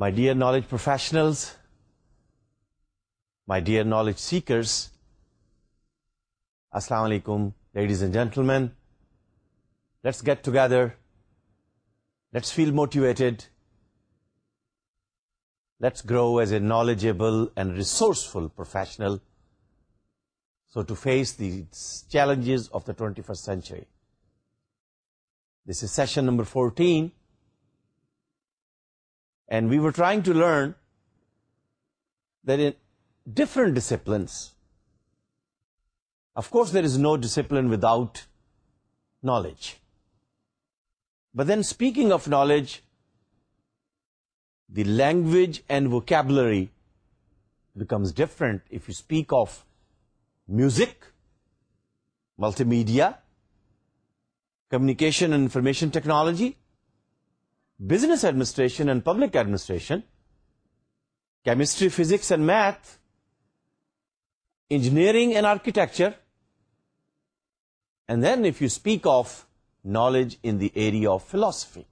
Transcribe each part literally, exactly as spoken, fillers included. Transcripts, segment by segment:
My dear knowledge professionals, my dear knowledge seekers, Assalamu alaikum, ladies and gentlemen. Let's get together. Let's feel motivated. Let's grow as a knowledgeable and resourceful professional, so to face the challenges of the twenty-first century. This is session number fourteen. And we were trying to learn that in different disciplines, of course there is no discipline without knowledge. But then speaking of knowledge, the language and vocabulary becomes different if you speak of music, multimedia, communication and information technology, business administration and public administration, chemistry, physics and math, engineering and architecture, and then if you speak of knowledge in the area of philosophy.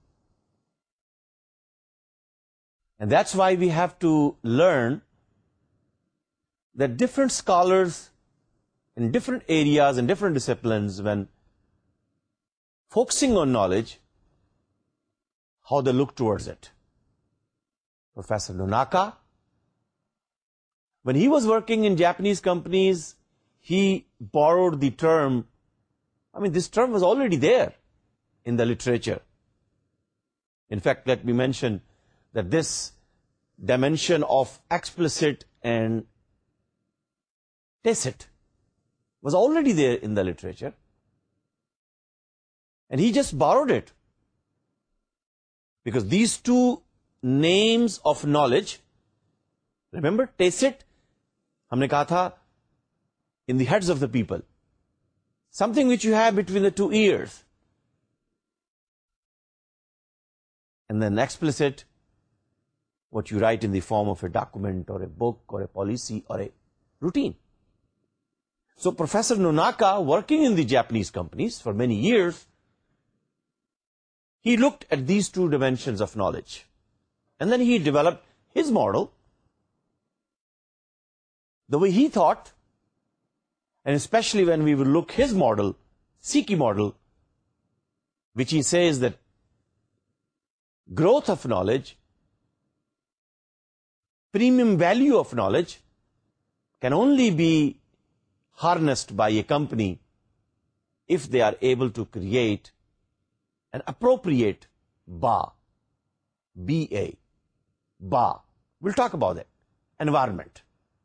And that's why we have to learn that different scholars in different areas and different disciplines, when focusing on knowledge, how they look towards it. Professor Nonaka, when he was working in Japanese companies, he borrowed the term, I mean, this term was already there in the literature. In fact, let me mention that this dimension of explicit and tacit was already there in the literature. And he just borrowed it. Because these two names of knowledge, remember, tacit, हमने कहा था, in the heads of the people. Something which you have between the two ears. And then explicit, what you write in the form of a document or a book or a policy or a routine. So Professor Nonaka, working in the Japanese companies for many years, he looked at these two dimensions of knowledge. And then he developed his model, the way he thought, and especially when we will look his model, Siki model, which he says that growth of knowledge, premium value of knowledge can only be harnessed by a company if they are able to create an appropriate B A, B A, B A. We'll talk about that. Environment.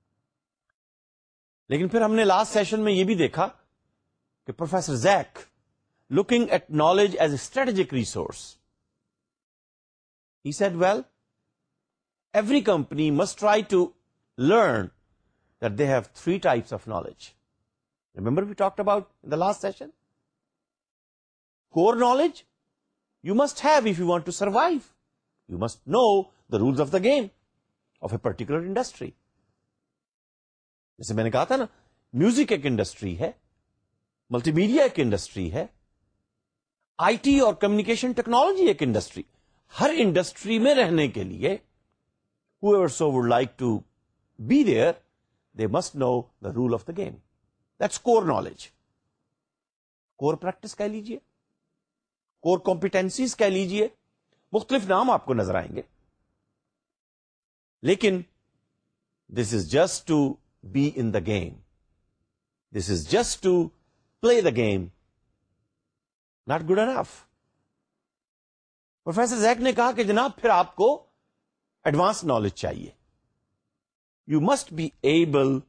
लेकिन फिर हमने last session में ये भी देखा कि Professor Zach, looking at knowledge as a strategic resource, he said, well, every company must try to learn that they have three types of knowledge. Remember we talked about in the last session? Core knowledge, you must have if you want to survive. You must know the rules of the game of a particular industry. जैसे मैंने कहा था ना, music एक industry है, multimedia एक industry है, IT और कम्युनिकेशन टेक्नोलॉजी एक इंडस्ट्री. हर इंडस्ट्री में रहने के लिए whoever so would like to be there, they must know the rule of the game. That's core knowledge. core practice कह लीजिए, core competencies कह लीजिए, मुख्तलिफ नाम आपको नजर आएंगे. लेकिन this is just to be in the game. This is just to play the game. Not good enough. Professor Zach ने कहा कि जनाब फिर आपको advanced knowledge चाहिए. You must be able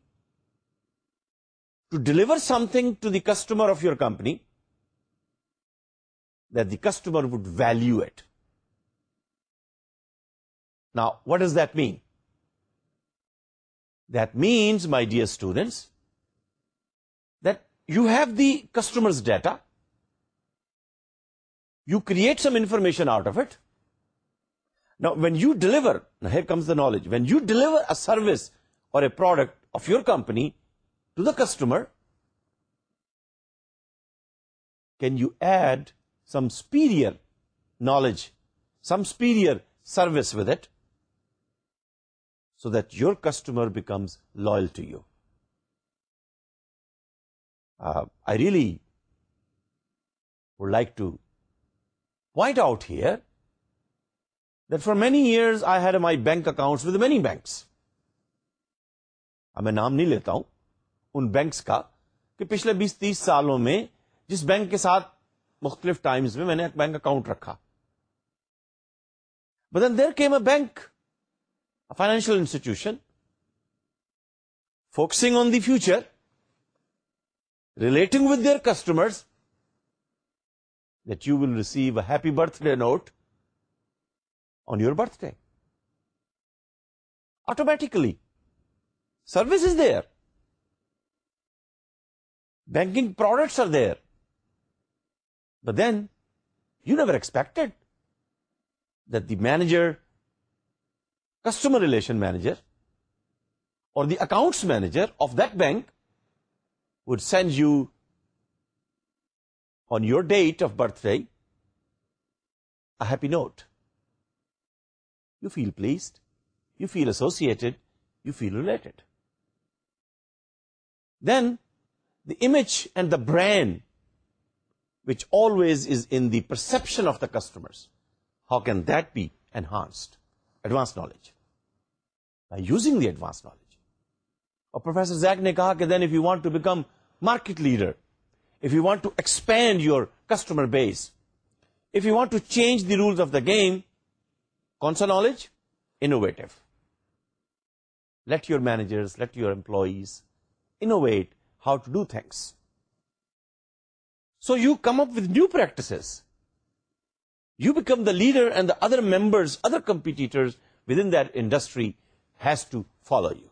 to deliver something to the customer of your company that the customer would value it. Now, what does that mean? That means, my dear students, that you have the customer's data, you create some information out of it. Now, when you deliver, now here comes the knowledge, when you deliver a service or a product of your company to the customer, can you add some superior knowledge, some superior service with it? so that your customer becomes loyal to you. Uh, I really would like to point out here that for many years I had my bank accounts with many banks. اب میں نام نہیں لیتا ہوں ان banks کا کہ پچھلے بیس تیس سالوں میں جس بینک کے ساتھ مختلف ٹائمز میں میں نے ایک بینک اکاؤنٹ رکھا. But then there came a bank, a financial institution, focusing on the future, relating with their customers, that you will receive a happy birthday note on your birthday. Automatically. Service is there. Banking products are there. But then, you never expected that the manager, customer relation manager, or the accounts manager of that bank would send you on your date of birthday a happy note. You feel pleased, you feel associated, you feel related. Then the image and the brand, which always is in the perception of the customers, how can that be enhanced? Advanced knowledge. By using the advanced knowledge. Or Professor Zach نے کہا کہ then if you want to become market leader, if you want to expand your customer base, if you want to change the rules of the game, کون سا knowledge? Innovative. Let your managers, let your employees innovate how to do things. So you come up with new practices. You become the leader, and the other members, other competitors within that industry has to follow you.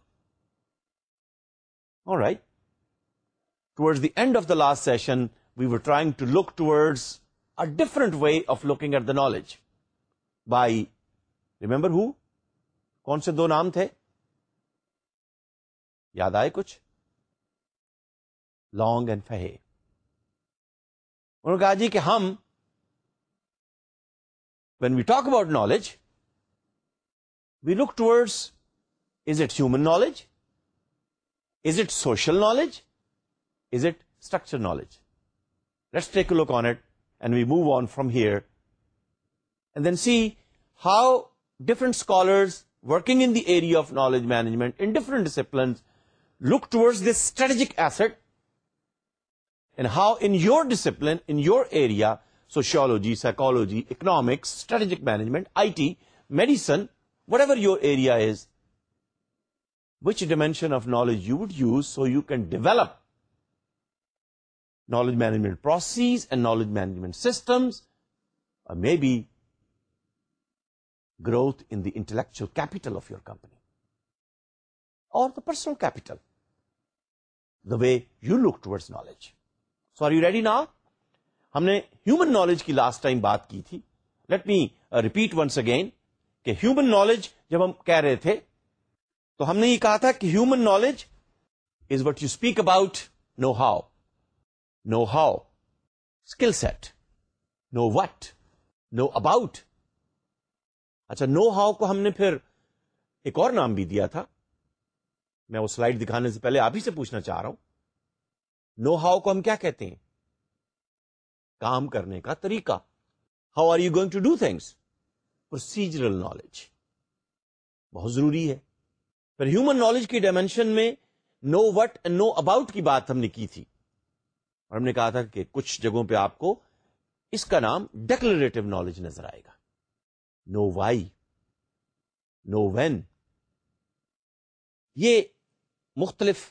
All right. Towards the end of the last session, we were trying to look towards a different way of looking at the knowledge. By, remember who? کون سے دو نام تھے؟ یاد آئے کچھ؟ Long and Fahey. انہوں نے کہا جی کہ ہم when we talk about knowledge, we look towards, is it human knowledge? Is it social knowledge? Is it structured knowledge? Let's take a look on it, and we move on from here, and then see how different scholars working in the area of knowledge management in different disciplines look towards this strategic asset, and how in your discipline, in your area, sociology, psychology, economics, strategic management, I T, medicine, whatever your area is, which dimension of knowledge you would use so you can develop knowledge management processes and knowledge management systems, or maybe growth in the intellectual capital of your company, or the personal capital, the way you look towards knowledge. So are you ready now? ہم نے human knowledge کی last time بات کی تھی. Let me repeat once again کہ human knowledge جب ہم کہہ رہے تھے تو ہم نے یہ کہا تھا کہ human knowledge is what you speak about know how, know how, skill set, know what, know about. اچھا, نو ہاؤ کو ہم نے پھر ایک اور نام بھی دیا تھا. میں وہ سلائیڈ دکھانے سے پہلے آپ ہی سے پوچھنا چاہ رہا ہوں, نو ہاؤ کو ہم کیا کہتے ہیں؟ کام کرنے کا طریقہ. How are you going to do things? Procedural knowledge بہت ضروری ہے. پھر ہیومن نالج کی ڈائمینشن میں know what and know about کی بات ہم نے کی تھی, اور ہم نے کہا تھا کہ کچھ جگہوں پہ آپ کو اس کا نام ڈیکلریٹو نالج نظر آئے گا. نو وائی, نو وین, یہ مختلف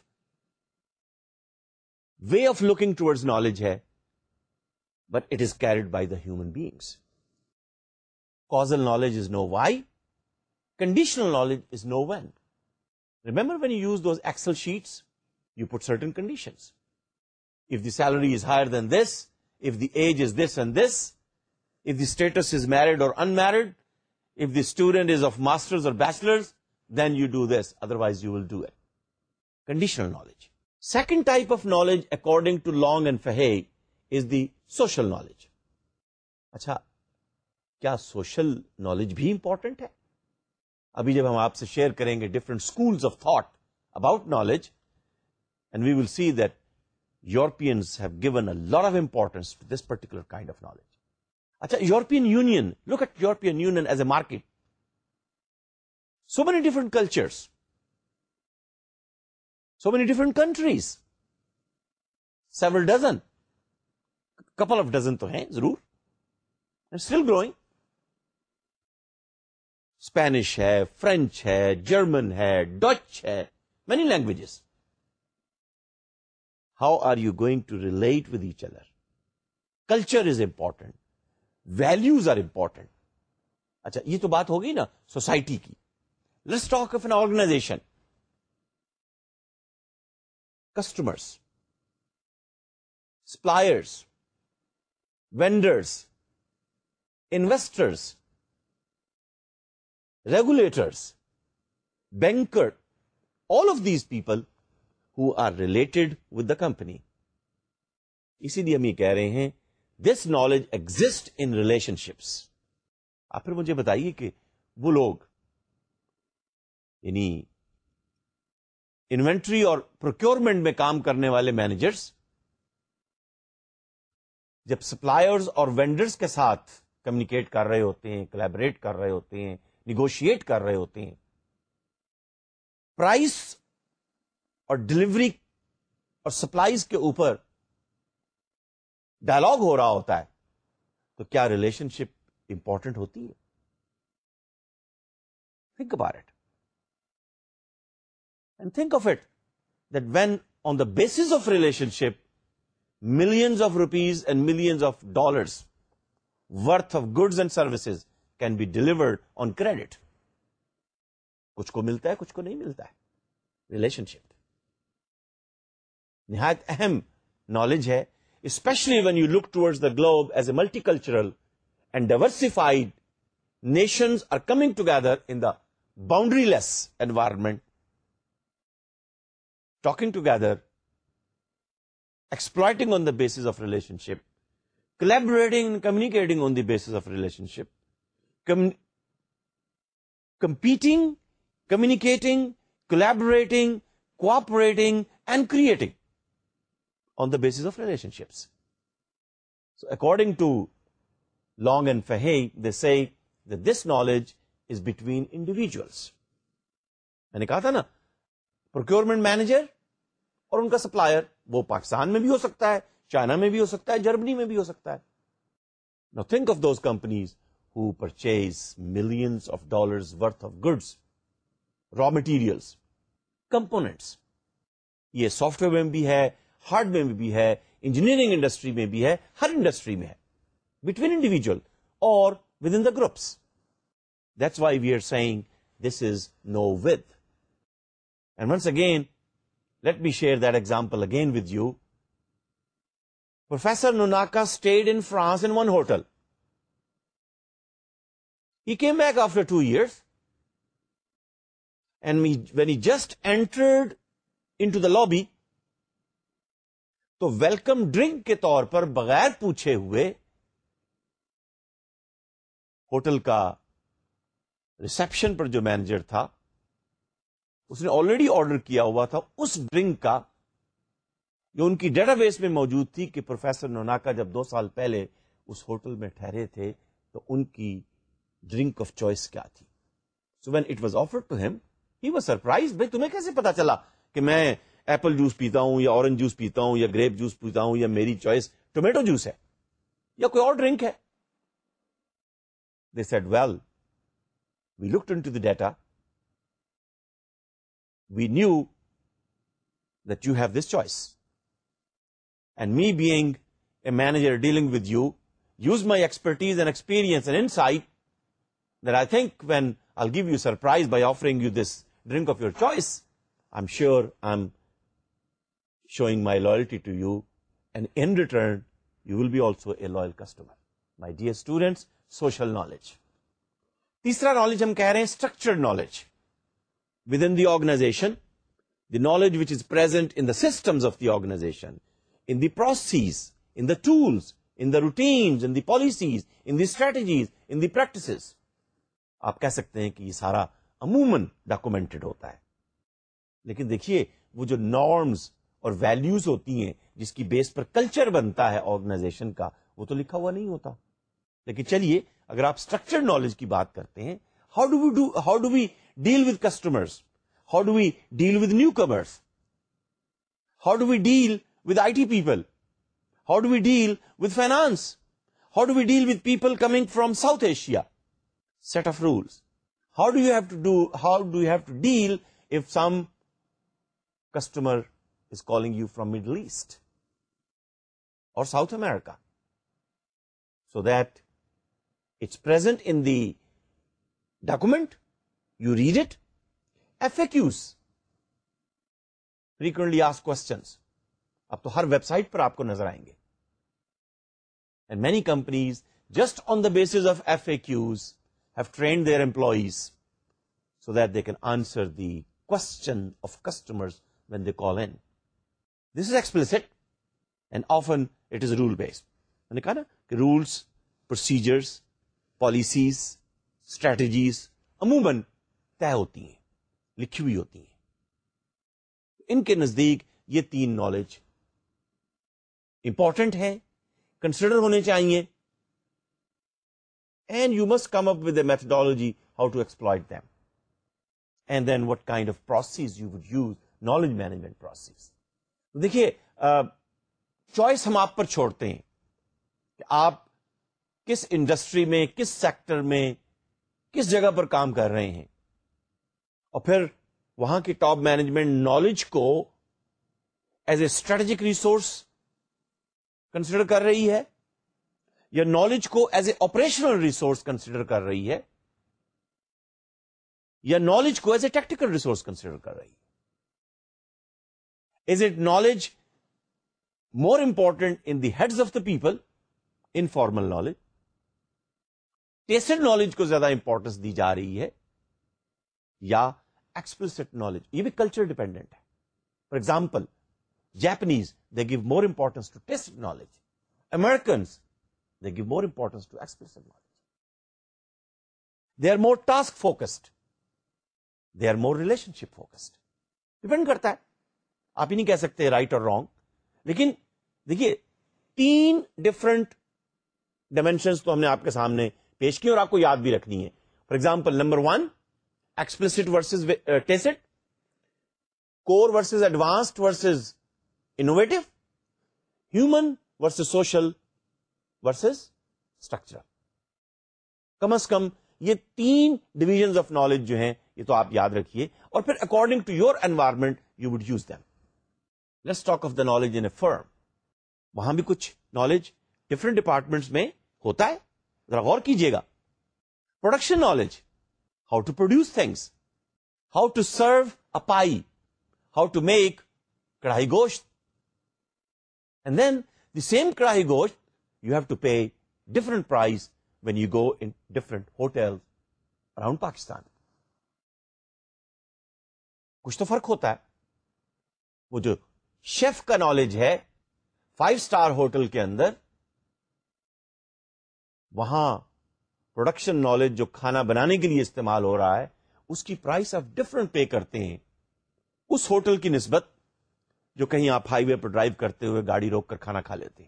way of looking towards knowledge ہے, but it is carried by the human beings. Causal knowledge is no why. Conditional knowledge is no when. Remember when you use those Excel sheets, you put certain conditions. If the salary is higher than this, if the age is this and this, if the status is married or unmarried, if the student is of master's or bachelor's, then you do this, otherwise you will do it. Conditional knowledge. Second type of knowledge, according to Long and Fahey, is the social knowledge. اچھا, کیا social knowledge بھی important ہے؟ ابھی جب ہم آپ سے share کریں گے different schools of thought about knowledge, and we will see that Europeans have given a lot of importance to this particular kind of knowledge. اچھا, European Union, look at European Union as a market. So many different cultures, so many different countries, several dozen, couple of dozen to hain zarur, and still growing. Spanish hai, French hai, German hai, Dutch hai, many languages. How are you going to relate with each other? Culture is important, values are important. اچھا, یہ تو بات ہوگی نا society کی. Let's talk of an organization. Customers, suppliers, vendors, investors, regulators, banker, all of these people who are related with the company. اسی لیے ہم یہ کہہ رہے ہیں this knowledge exists in relationships. آپ پھر مجھے بتائیے کہ وہ لوگ یعنی انوینٹری اور پروکیورمنٹ میں کام کرنے والے مینیجرز جب سپلائرز اور وینڈرز کے ساتھ کمیونیکیٹ کر رہے ہوتے ہیں, کولیبریٹ کر رہے ہوتے ہیں, نیگوشیٹ کر رہے ہوتے ہیں, پرائس اور ڈلیوری اور سپلائیز کے اوپر ڈائلاگ ہو رہا ہوتا ہے, تو کیا ریلیشن شپ امپورٹنٹ ہوتی ہے؟ Think about it. And think of it, that when on the basis of relationship, millions of rupees and millions of dollars worth of goods and services can be delivered on credit. کچھ کو ملتا ہے, کچھ کو نہیں ملتا ہے. Relationship نہایت اہم knowledge ہے, especially when you look towards the globe as a multicultural and diversified nations are coming together in the boundaryless environment, talking together, exploiting on the basis of relationship, collaborating and communicating on the basis of relationship, com- competing, communicating, collaborating, cooperating, and creating on the basis of relationships. So according to Long and Fahey, they say that this knowledge is between individuals. میں نے کہا تھا نا, procurement manager اور ان کا supplier وہ پاکستان میں بھی ہو سکتا ہے, چائنا میں بھی ہو سکتا ہے, جرمنی میں بھی ہو سکتا ہے. Now think of those companies who purchase millions of dollars worth of goods, raw materials, components. یہ سافٹ ویئر میں بھی ہے, ہارڈ ویئر میں بھی ہے, انجینئرنگ انڈسٹری میں بھی ہے, ہر انڈسٹری میں ہے, between individual or within the groups. That's why we are saying this is know with. And once again, let me share that example again with you. Professor Nonaka stayed in France in one hotel. He came back after two years. And we, when he just entered into the lobby, تو welcome drink کے طور پر بغیر پوچھے ہوئے hotel کا reception پر جو manager تھا اس نے آلریڈی آرڈر کیا ہوا تھا اس ڈرنک کا جو ان کی ڈیٹا بیس میں موجود تھی کہ پروفیسر نوناکا جب دو سال پہلے اس ہوٹل میں ٹھہرے تھے تو ان کی ڈرنک آف چوائس کیا تھی. So when it was offered to him he was surprise. بھائی تمہیں کیسے پتا چلا کہ میں ایپل جوس پیتا ہوں یا اورنج جوس پیتا ہوں یا گریپ جوس پیتا ہوں یا میری چوائس ٹومیٹو جوس ہے یا کوئی اور ڈرنک ہے؟ They said well we looked into the data, we knew that you have this choice. And me being a manager dealing with you, use my expertise and experience and insight that I think when I'll give you surprise by offering you this drink of your choice, I'm sure I'm showing my loyalty to you, and in return, you will be also a loyal customer. My dear students, social knowledge. تیسرا knowledge ہم کہہ رہے ہیں structured knowledge. Within the organization, the knowledge which is present in the systems of the organization, in the processes, in the tools, in the routines, in the policies, in the strategies, in the practices. آپ کہہ سکتے ہیں کہ یہ سارا عموماً documented ہوتا ہے. لیکن دیکھیے وہ جو نارمز اور ویلیوز ہوتی ہیں جس کی بیس پر کلچر بنتا ہے آرگنائزیشن کا, وہ تو لکھا ہوا نہیں ہوتا. لیکن چلیے اگر آپ اسٹرکچرڈ نالج کی بات کرتے ہیں, how do we do how do we deal with customers, how do we deal with new comers, how do we deal with I T people, how do we deal with finance, how do we deal with people coming from South Asia. Set of rules. How do you have to do, how do you have to deal if some customer is calling you from Middle East or South America? So that it's present in the document, you read it. F A Qs, frequently asked questions, اب تو ہر web site پر آپ کو نظر آئیں گے. And many companies, just on the basis of F A Qs, have trained their employees so that they can answer the question of customers when they call in. This is explicit and often it is rule based. میں نے کہا نا کہ rules, procedures, policies, strategies عموماً طے ہوتی ہیں, لکھی ہوئی ہوتی ہیں. ان کے نزدیک یہ تین نالج امپورٹنٹ ہے, کنسیڈر ہونے چاہیے, and you must come up with a methodology how to exploit them. And then what kind of process you would use, knowledge management process. دیکھیے چوائس ہم آپ پر چھوڑتے ہیں کہ آپ کس انڈسٹری میں, کس سیکٹر میں, کس جگہ پر کام کر رہے ہیں, اور پھر وہاں کی ٹاپ مینجمنٹ نالج کو as a strategic resource consider کر رہی ہے یا نالج کو as a operational resource consider کر رہی ہے یا نالج کو as a tactical resource consider کر رہی ہے. Is it knowledge more important in the heads of the people, informal knowledge, tacit knowledge کو زیادہ امپورٹنس دی جا رہی ہے, یا ایکسپلسٹ نالج؟ یہ بھی کلچر ڈیپینڈنٹ ہے. For example Japanese they give more importance to tacit knowledge, Americans they give more importance to explicit knowledge. They are more task focused. They are more relationship focused. Depend کرتا ہے, آپ ہی نہیں کہہ سکتے right اور wrong. لیکن دیکھیے تین ڈفرنٹ ڈائمینشنس تو ہم نے آپ کے سامنے پیش کی اور آپ کو یاد بھی رکھنی ہے. For example number one, explicit versus tacit, core versus advanced versus innovative, human versus social versus structure. کم از کم یہ تین ڈویژنز آف نالج جو ہیں یہ تو آپ یاد رکھیے, اور پھر according to your environment you would use them. Let's talk of the knowledge in a firm. وہاں بھی کچھ نالج ڈفرنٹ ڈپارٹمنٹس میں ہوتا ہے, ذرا غور کیجیے گا. Production knowledge, how to produce things, how to serve a pie, how to make karahi gosht, and then the same کڑھائی گوشت you have to pay different price when you go in different hotels around Pakistan. کچھ تو فرق ہوتا ہے. وہ جو chef کا نالج ہے فائیو سٹار ہوٹل کے اندر, وہاں پروڈکشن نالج جو کھانا بنانے کے لیے استعمال ہو رہا ہے اس کی پرائس آف ڈفرنٹ پے کرتے ہیں اس ہوٹل کی نسبت جو کہیں آپ ہائی وے پر ڈرائیو کرتے ہوئے گاڑی روک کر کھانا کھا لیتے ہیں.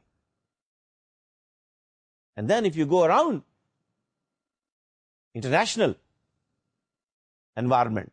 And then if you go around international environment,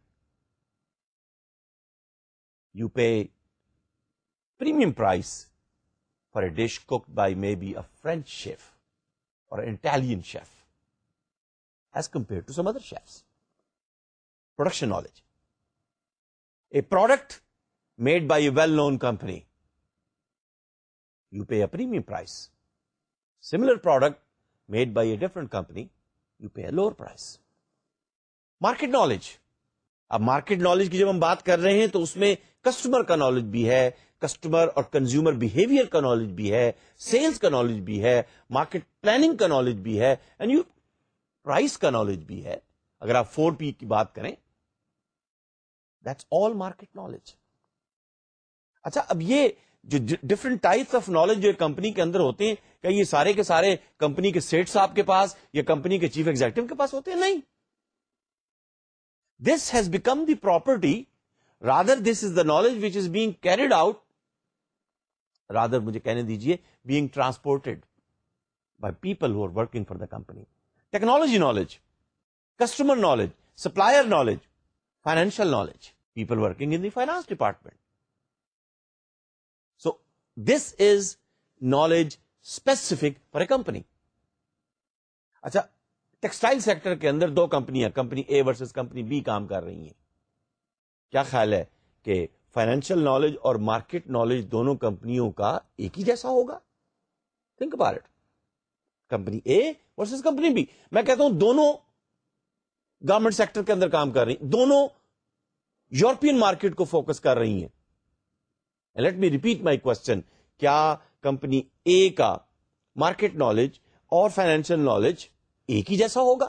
you pay premium price for a dish cooked by maybe a French chef or an Italian chef as compared to some other chefs. Production knowledge. A product made by a well-known company, you pay a premium price. Similar product made by a different company, you pay a lower price. Market knowledge. اب market knowledge کی جب ہم بات کر رہے ہیں تو اس میں کسٹمر کا نالج بھی ہے, کسٹمر اور کنزیومر بیہیویئر کا نالج بھی ہے, سیلز کا نالج بھی ہے, مارکیٹ پلاننگ کا نالج بھی ہے, اینڈ یو پرائس کا نالج بھی ہے. اگر آپ فور پی کی بات کریں, دیٹس آل مارکیٹ نالج. اچھا, اب یہ جو ڈفرنٹ ٹائپس آف نالج جو کمپنی کے اندر ہوتے ہیں, کیا یہ سارے کے سارے کمپنی کے سیٹ صاحب کے پاس یا کمپنی کے چیف ایگزیکٹو کے پاس ہوتے ہیں؟ نہیں. This has become the property, rather this is the knowledge which is being carried out, rather مجھے کہنے دیجئے being transported by people who are working for the company. Technology knowledge, customer knowledge, supplier knowledge, financial knowledge, people working in the finance department. So this is knowledge specific for a company. اچھا textile sector کے اندر دو کمپنیاں, company A versus company B کام کر رہی ہیں. کیا خیال ہے کہ فائنینشیل نالج اور مارکیٹ نالج دونوں کمپنیوں کا ایک ہی جیسا ہوگا؟ Think about it. Company A versus company B, میں کہتا ہوں دونوں گورنمنٹ سیکٹر کے اندر کام کر رہی ہیں, دونوں یورپین مارکیٹ کو فوکس کر رہی ہیں. Let me repeat my question, کیا کمپنی اے کا مارکیٹ نالج اور فائنینشیل نالج ایک ہی جیسا ہوگا؟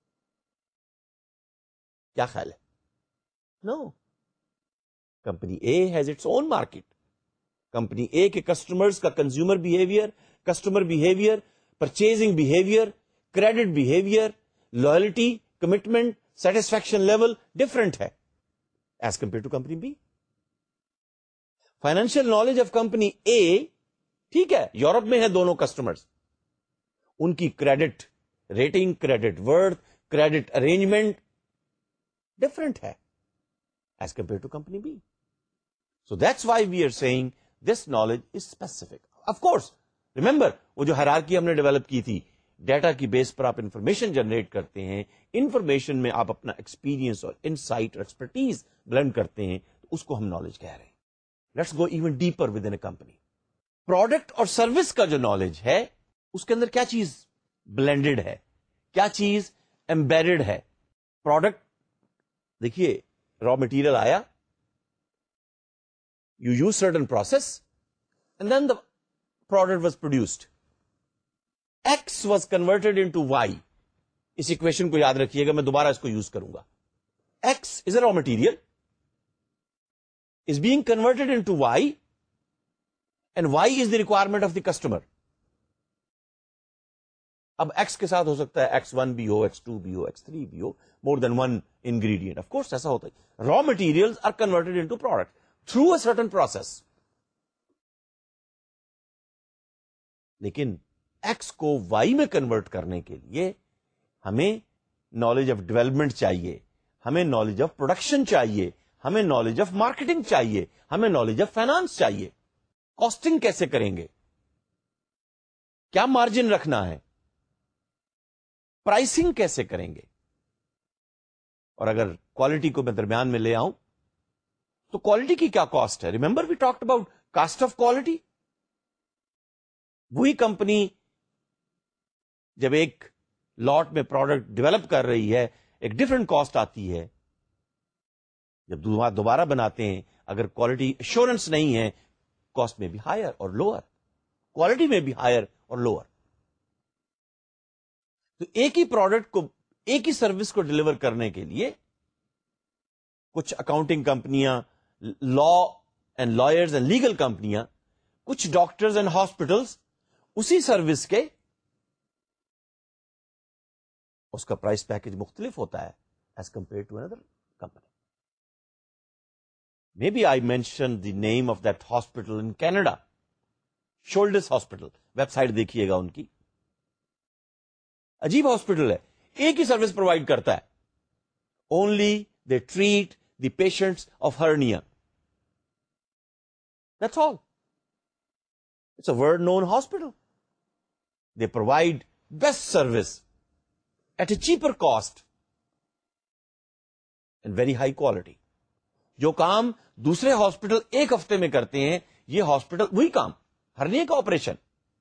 کیا خیال ہے؟ No. Company A has its own market. Company A کے کسٹمرز کا consumer behaviour, customer behaviour, purchasing behaviour, credit behaviour, loyalty, commitment, satisfaction level different ہے as compare to company B. Financial knowledge of company A, ٹھیک ہے, Europe میں ہے دونوں customers, ان کی credit rating, credit worth, credit arrangement different ہے as compare to company B. So that's why we are seeing this knowledge is specific. Of course remember, وہ جو ہیرارکی ہم نے ڈیولپ کی تھی, ڈیٹا کی بیس پر آپ انفارمیشن جنریٹ کرتے ہیں, انفارمیشن میں آپ اپنا ایکسپیرینس اور انسائٹ اور ایکسپرٹیز بلینڈ کرتے ہیں, تو اس کو ہم نالج کہہ رہے ہیں. Let's go even deeper within a company. Product اور سروس کا جو نالج ہے اس کے اندر کیا چیز بلینڈڈ ہے, کیا چیز ایمبیڈڈ ہے؟ پروڈکٹ دیکھیے, را مٹیریل آیا, you use certain process and then the product was produced. X was converted into Y. اس اکویشن کو یاد رکھیے گا, میں دوبارہ اس کو یوز کروں گا. X is a raw material, is being converted into Y, and Y is the requirement of the customer. اب X کے ساتھ ہو سکتا ہے ایکس ون بھی ہو, ایکس ٹو بھی ہو, ایکس تھری بھی ہو, more than one ingredient. Of course ایسا ہوتا ہے. Raw materials are converted into product through a certain process. لیکن X کو Y میں کنورٹ کرنے کے لیے ہمیں نالج آف ڈیولپمنٹ چاہیے, ہمیں نالج آف پروڈکشن چاہیے, ہمیں نالج آف مارکیٹنگ چاہیے, ہمیں نالج آف فائنانس چاہیے. کاسٹنگ کیسے کریں گے, کیا مارجن رکھنا ہے, پرائسنگ کیسے کریں گے, اور اگر کوالٹی کو میں درمیان میں لے آؤں تو کوالٹی کی کیا کاسٹ ہے. Remember we talked about cost of quality. وہی کمپنی جب ایک لاٹ میں پروڈکٹ ڈیولپ کر رہی ہے, ایک ڈفرنٹ کاسٹ آتی ہے. جب دوبارہ بناتے ہیں, اگر کوالٹی ایشورنس نہیں ہے, کاسٹ میں بھی ہائر اور لوور, کوالٹی میں بھی ہائر اور لوور. تو ایک ہی پروڈکٹ کو, ایک ہی سروس کو ڈلیور کرنے کے لیے کچھ اکاؤنٹنگ کمپنیاں, law and lawyers and legal کمپنیاں, کچھ ڈاکٹرز اینڈ ہاسپٹلس اسی سروس کے اس کا پرائس پیکج مختلف ہوتا ہے ایز کمپیئر ٹو اندر company. Maybe I mentioned the name of that hospital in Canada, Shoulders Hospital. Website دیکھیے گا ان کی, عجیب ہاسپٹل ہے, ایک ہی سروس پرووائڈ کرتا ہے. Only they treat the patients of hernia. That's all. It's a world-known hospital. They provide best service at a cheaper cost and very high quality. جو کام دوسرے ہاسپٹل ایک ہفتے میں کرتے ہیں, یہ ہاسپٹل وہی کام, ہرنیہ کا آپریشن,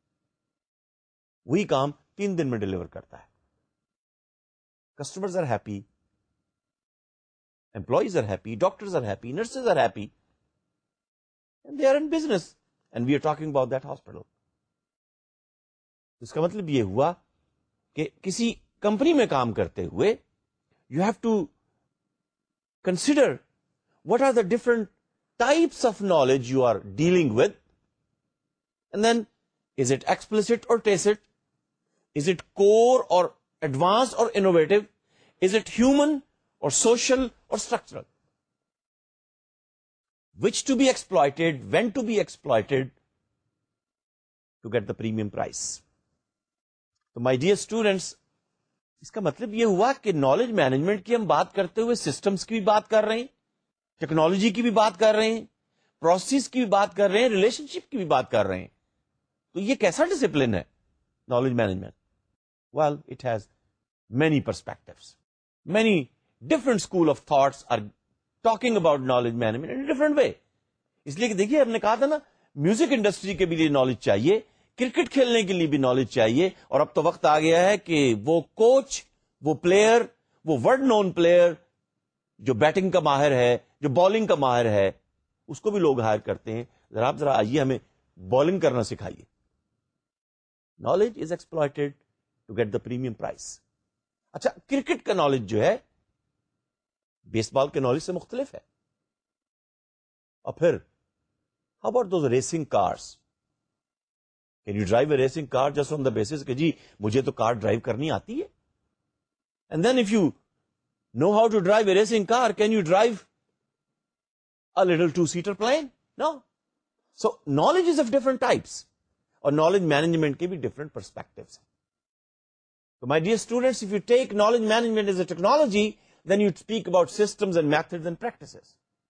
وہی کام تین دن میں ڈلیور کرتا ہے. Customers are happy, employees are happy, doctors are happy, nurses are happy, and they are in business, and we are talking about that hospital. اس کا مطلب یہ ہوا کہ کسی کمپنی میں کام کرتے ہوئے you have to consider what are the different types of knowledge you are dealing with, and then is it explicit or tacit, is it core or advanced or innovative, is it human or social اور structural. Which to be exploited, when to be exploited to get the premium price. تو my dear students, اس کا مطلب یہ ہوا کہ knowledge management کی ہم بات کرتے ہوئے سسٹمز کی بھی بات کر رہے ہیں, ٹیکنالوجی کی بھی بات کر رہے ہیں, پروسیس کی بھی بات کر رہے ہیں, ریلیشن شپ کی بھی بات کر رہے ہیں. تو یہ کیسا ڈسپلن ہے knowledge management? Well it has many perspectives, many different school of thoughts are talking about knowledge management in different way. اس لیے کہ دیکھیے ہم نے کہا تھا نا, میوزک انڈسٹری کے بھی لیے نالج چاہیے, کرکٹ کھیلنے کے لیے بھی نالج چاہیے, اور اب تو وقت آ گیا ہے کہ وہ کوچ, وہ پلیئر, وہ ورلڈ نون پلیئر جو بیٹنگ کا ماہر ہے, جو بالنگ کا ماہر ہے, اس کو بھی لوگ ہائر کرتے ہیں. ذرا آپ ذرا آئیے ہمیں بالنگ کرنا سکھائیے. Knowledge is exploited to get the premium prize. اچھا, کرکٹ کا نالج جو ہے بیس بال کے نالج سے مختلف ہے. اور پھر how about those racing cars? Can you drive a racing car just on the basis کہ جی مجھے تو کار ڈرائیو کرنی آتی ہے؟ And then if you know how to drive a racing car, can you drive a little two-seater plane? No. So knowledge is of different types. اور knowledge management کے بھی different perspectives. So my dear students, if you take knowledge management as a technology, then you speak about systems and methods and practices.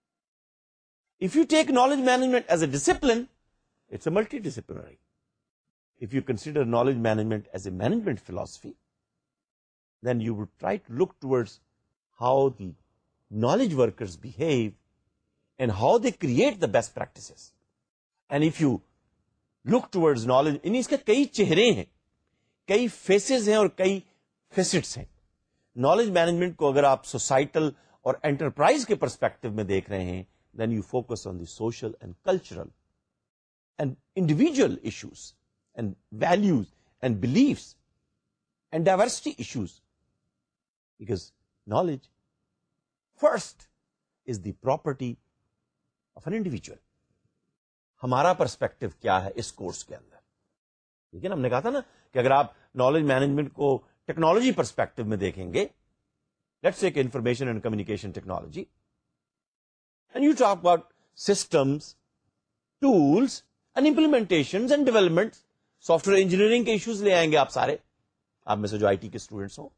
If you take knowledge management as a discipline, it's a multidisciplinary. If you consider knowledge management as a management philosophy, then you would try to look towards how the knowledge workers behave and how they create the best practices. And if you look towards knowledge, ان اس کے کئی چہرے ہیں, کئی phases ہیں اور کئی facets ہیں. Knowledge management کو اگر آپ سوسائٹل اور انٹرپرائز کے پرسپیکٹو میں دیکھ رہے ہیں, then you focus on the social and cultural and individual issues and values and beliefs and diversity issues. Because knowledge first is the property of an individual. ہمارا پرسپیکٹو کیا ہے اس کورس کے اندر؟ لیکن ہم نے کہا تھا نا کہ اگر آپ نالج مینجمنٹ کو ٹیکنالوجی پرسپیکٹو میں دیکھیں گے, let's take information and communication technology, and you talk about systems, tools and implementation and development, software engineering کے ایشوز لے آئیں گے آپ سارے, آپ میں سے جو آئی ٹی کے اسٹوڈینٹس ہوں.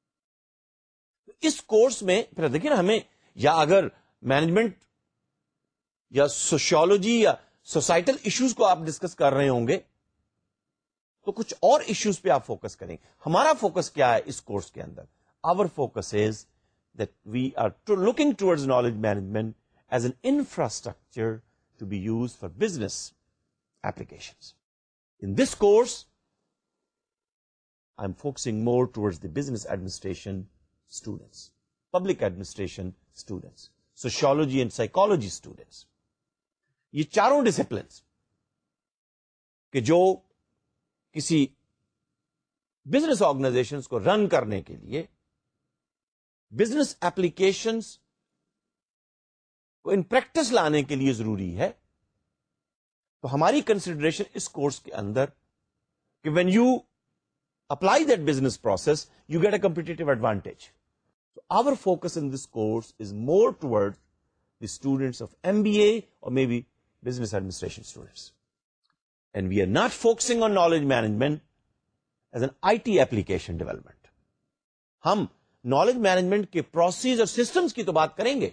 اس کورس میں پھر دیکھیے نا, ہمیں یا اگر مینجمنٹ یا سوشیولوجی یا سوسائٹل ایشوز کو آپ ڈسکس کر رہے ہوں گے تو کچھ اور ایشوز پہ آپ فوکس کریں. ہمارا فوکس کیا ہے اس کورس کے اندر؟ Our focus is that we are looking towards knowledge management as an infrastructure to be use for business applications. In this course I'm focusing more towards the business administration students, public administration students, sociology and psychology students. یہ چاروں disciplines کہ جو کسی business organizations کو رن کرنے کے لیے business applications کو ان پریکٹس لانے کے لیے ضروری ہے, تو ہماری کنسیڈریشن اس کورس کے اندر کہ when you apply that business process you get a competitive advantage. So our focus in this course is more towards the students of M B A or maybe business administration students. And we are not focusing on knowledge management as an I T application development. ہم knowledge management کے processes اور systems کی تو بات کریں گے.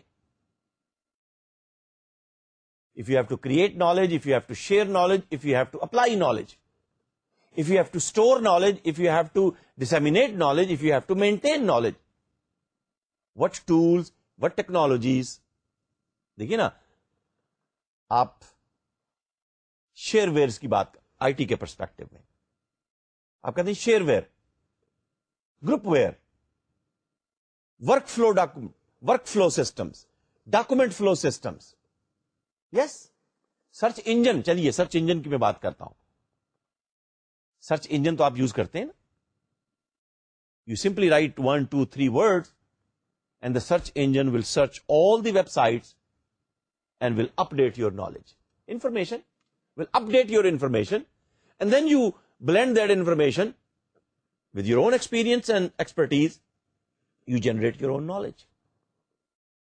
If you have to create knowledge, if you have to share knowledge, if you have to apply knowledge, if you have to store knowledge, if you have to disseminate knowledge, if you have to maintain knowledge, what tools, what technologies. دیکھیے نا, آپ share wears کی بات آئی T کے perspective میں آپ کہتے ہیں shareware, groupware, workflow document, workflow systems, document flow systems. Yes, search engine, چلیے سرچ انجن کی میں بات کرتا ہوں. سرچ انجن تو آپ یوز کرتے ہیں نا, you simply write one two three word and the search engine will search all the websites and will update your knowledge. Information will update your information, and then you blend that information with your own experience and expertise. You generate your own knowledge.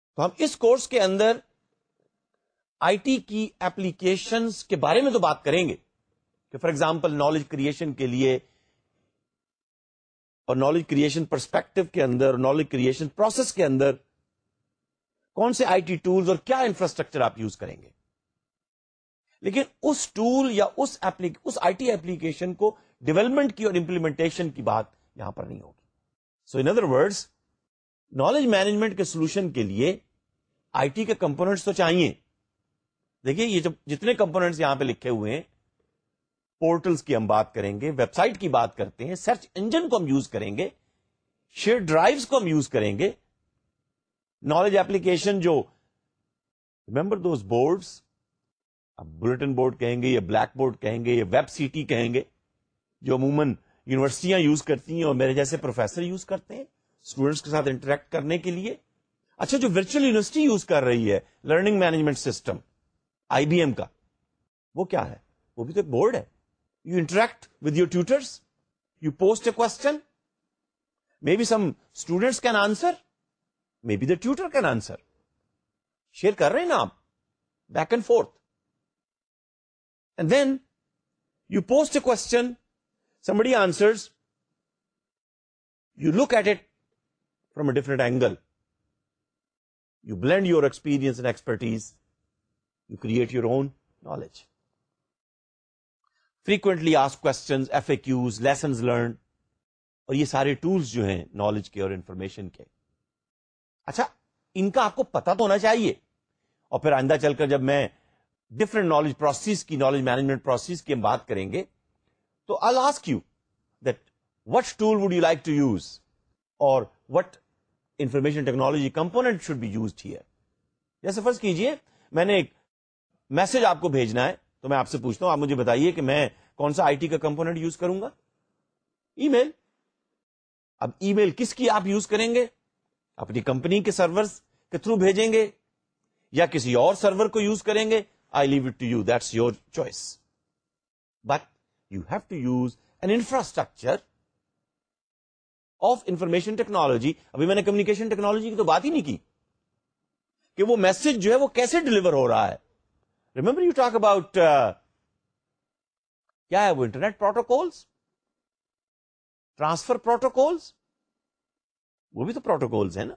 تو ہم اس course کے اندر I T کی applications کے بارے میں تو بات کریں گے کہ فار ایگزامپل نالج کریشن کے لیے اور نالج کریشن پرسپیکٹو کے اندر نالج کریشن پروسیس کے اندر کون سے آئی ٹی ٹولز اور کیا انفراسٹرکچر آپ یوز کریں گے. لیکن اس ٹول یا اس اس آئی ٹی ایپلیکیشن کو ڈیولپمنٹ کی اور امپلیمنٹیشن کی بات یہاں پر نہیں ہوگی. So in other words knowledge management کے سولوشن کے لیے آئی ٹی کے کمپوننٹس تو چاہیے. دیکھیے یہ جب جتنے کمپوننٹس یہاں پہ لکھے ہوئے ہیں، پورٹلز کی ہم بات کریں گے، ویب سائٹ کی بات کرتے ہیں، سرچ انجن کو ہم یوز کریں گے، شیئر ڈرائیوز کو ہم یوز کریں گے، نالج ایپلیکیشن جو ریمبر دوز بورڈز، اب بلٹن بورڈ کہیں گے یا بلیک بورڈ کہیں گے یا ویب سی ٹی کہیں گے، جو عموماً یونیورسٹیاں یوز کرتی ہیں اور میرے جیسے پروفیسر یوز کرتے ہیں اسٹوڈنٹس کے ساتھ انٹریکٹ کرنے کے لیے. اچھا، جو ورچوئل یونیورسٹی یوز کر رہی ہے learning management system I B M کا، وہ کیا ہے؟ وہ بھی تو ایک بورڈ ہے. You interact with your tutors, you post a question, maybe some students can answer, maybe the tutor can answer. Share کر رہے ہیں نا آپ، back and forth. And then you post a question, somebody answers, you look at it from a different angle, you blend your experience and expertise, you create your own knowledge. Frequently asked questions, F A Qs, lessons learned, اور یہ سارے tools جو ہیں knowledge کے اور information کے، اچھا ان کا آپ کو پتا تو ہونا چاہیے. اور پھر آئندہ چل کر جب میں ڈفرنٹ نالج پروسیس کی، نالج مینجمنٹ پروسیس کی ہم بات کریں گے، تو I'll ask you that what tool would you like to use or what information technology component should be used here. جیسے فرض کیجئے میں نے ایک میسج آپ کو بھیجنا ہے، تو میں آپ سے پوچھتا ہوں، آپ مجھے بتائیے کہ میں کون سا آئی ٹی کا کمپوننٹ یوز کروں گا؟ ای میل. اب ای میل کس کی آپ یوز کریں گے؟ اپنی کمپنی کے سرورز کے تھرو بھیجیں گے یا کسی اور سرور کو یوز کریں گے؟ I leave it to you, that's your choice. But you have to use an infrastructure of information technology. ابھی میں نے کمیونیکیشن ٹیکنالوجی کی تو بات ہی نہیں کی کہ وہ میسج جو ہے وہ کیسے ڈلیور ہو رہا ہے. ریمبر یو ٹاک اباؤٹ کیا ہے وہ انٹرنیٹ پروٹوکولز، ٹرانسفر پروٹوکولز، وہ بھی تو پروٹوکولز ہیں نا.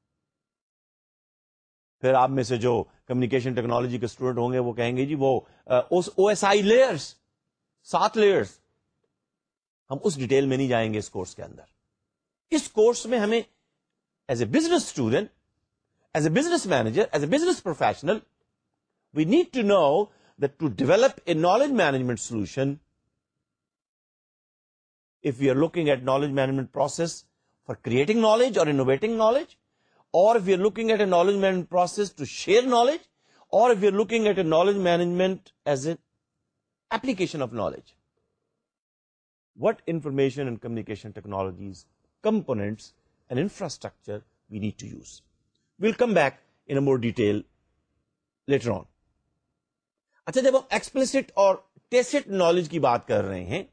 پھر آپ میں سے جو کمیونیکیشن ٹیکنالوجی کے اسٹوڈنٹ ہوں گے وہ کہیں گے جی وہ او ایس آئی لیئرس، سات لیئرز. ہم اس ڈیٹیل میں نہیں جائیں گے اس کورس کے اندر. اس کورس میں ہمیں as a business student, as a business manager, as a business professional, we need to know that to develop a knowledge management solution, if we are looking at knowledge management process for creating knowledge or innovating knowledge, or if we are looking at a knowledge management process to share knowledge, or if we are looking at a knowledge management as an application of knowledge, what information and communication technologies, components and infrastructure we need to use. We'll come back in a more detail later on. اچھا، جب ہم explicit اور tacit knowledge کی بات کر رہے ہیں،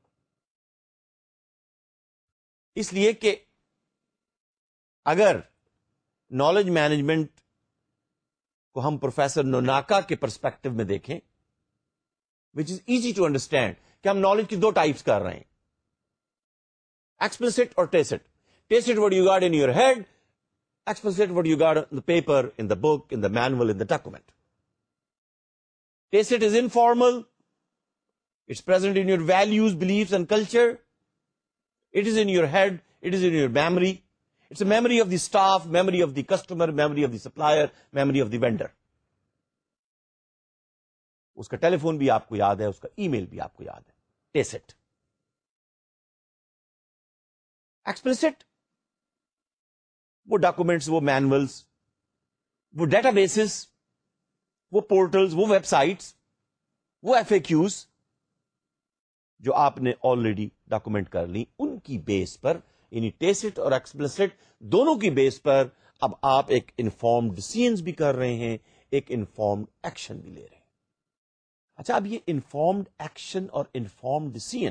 اس لیے کہ اگر نالج مینجمنٹ کو ہم پروفیسر نوناکا کے پرسپیکٹو میں دیکھیں، which is easy to understand کہ ہم نالج کی دو ٹائپس کر رہے ہیں، ایکسپلسٹ اور tacit. Tacit what you got in your head, explicit what you got in the paper, in the book, in the manual, in the document. Tacit is informal, it's present in your values, beliefs and culture. It is in your head, it is in your memory. It's a memory of the staff, memory of the customer, memory of the supplier, memory of the vendor. اس کا ٹیلی phone بھی آپ کو یاد ہے، اس کا ای میل بھی آپ کو یاد ہے. ٹیسٹ. ایکسپلسٹ، وہ ڈاکومنٹس، وہ مینولس، وہ ڈیٹا بیسز، وہ پورٹلز، وہ ویب سائٹس، وہ ایف اے کیوز جو آپ نے آلریڈی ڈاکومنٹ کر لی، ان کی بیس پر، یعنی ٹیسٹ اور ایکسپلسٹ دونوں کی بیس پر اب آپ ایک انفارمڈ ڈیسیژنز بھی کر رہے ہیں، ایک انفارمڈ ایکشن بھی لے رہے ہیں. اچھا، اب یہ انفارمڈ ایکشن اور informed decision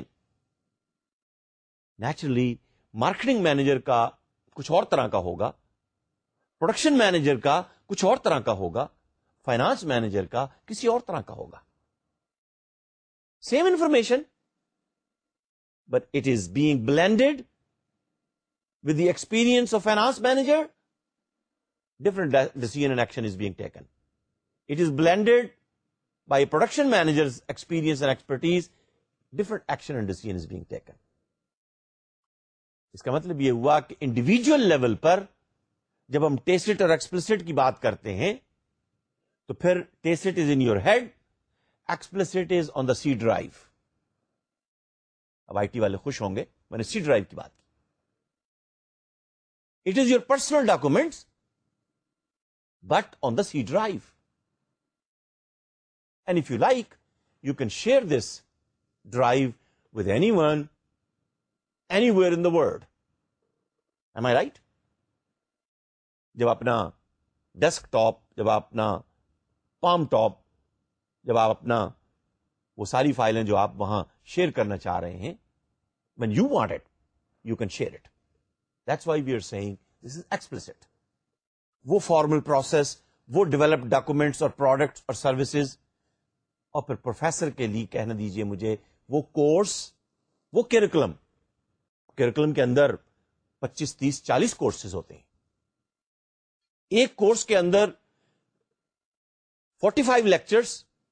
naturally marketing manager کا کچھ اور طرح کا ہوگا، پروڈکشن مینیجر کا کچھ اور طرح کا ہوگا, فائنانس مینیجر کا کسی اور طرح کا ہوگا. Same information, but it is being blended with the experience of finance manager. Different decision and action is being taken. It is blended by production managers experience and expertise. Different action and decision is being taken. اس کا مطلب یہ ہوا کہ individual level پر جب ہم test اور explicit کی بات کرتے ہیں تو پھر tacit is in your head, explicit is on the C drive. اب آئی ٹی والے خوش ہوں گے, میں نے سی ڈرائیو کی بات کی. It is your personal documents but on the C drive. And if you like you can share this drive with anyone anywhere in the world. Am I right? جب اپنا desk top, جب آپ اپنا palm top, جب آپ اپنا وہ ساری فائلیں جو آپ وہاں شیئر کرنا چاہ رہے ہیں, when you want it, you can share it. That's why we are saying this is explicit. وہ فارمل پروسیس, وہ ڈیولپڈ ڈاکومنٹس اور پروڈکٹس اور سروسز, اور پھر پروفیسر کے لیے کہنا دیجئے مجھے وہ کورس, وہ کیریکولم. کیریکولم کے اندر پچیس تیس چالیس کورسز ہوتے ہیں. ایک کورس کے اندر فورٹی فائیو لیکچرز.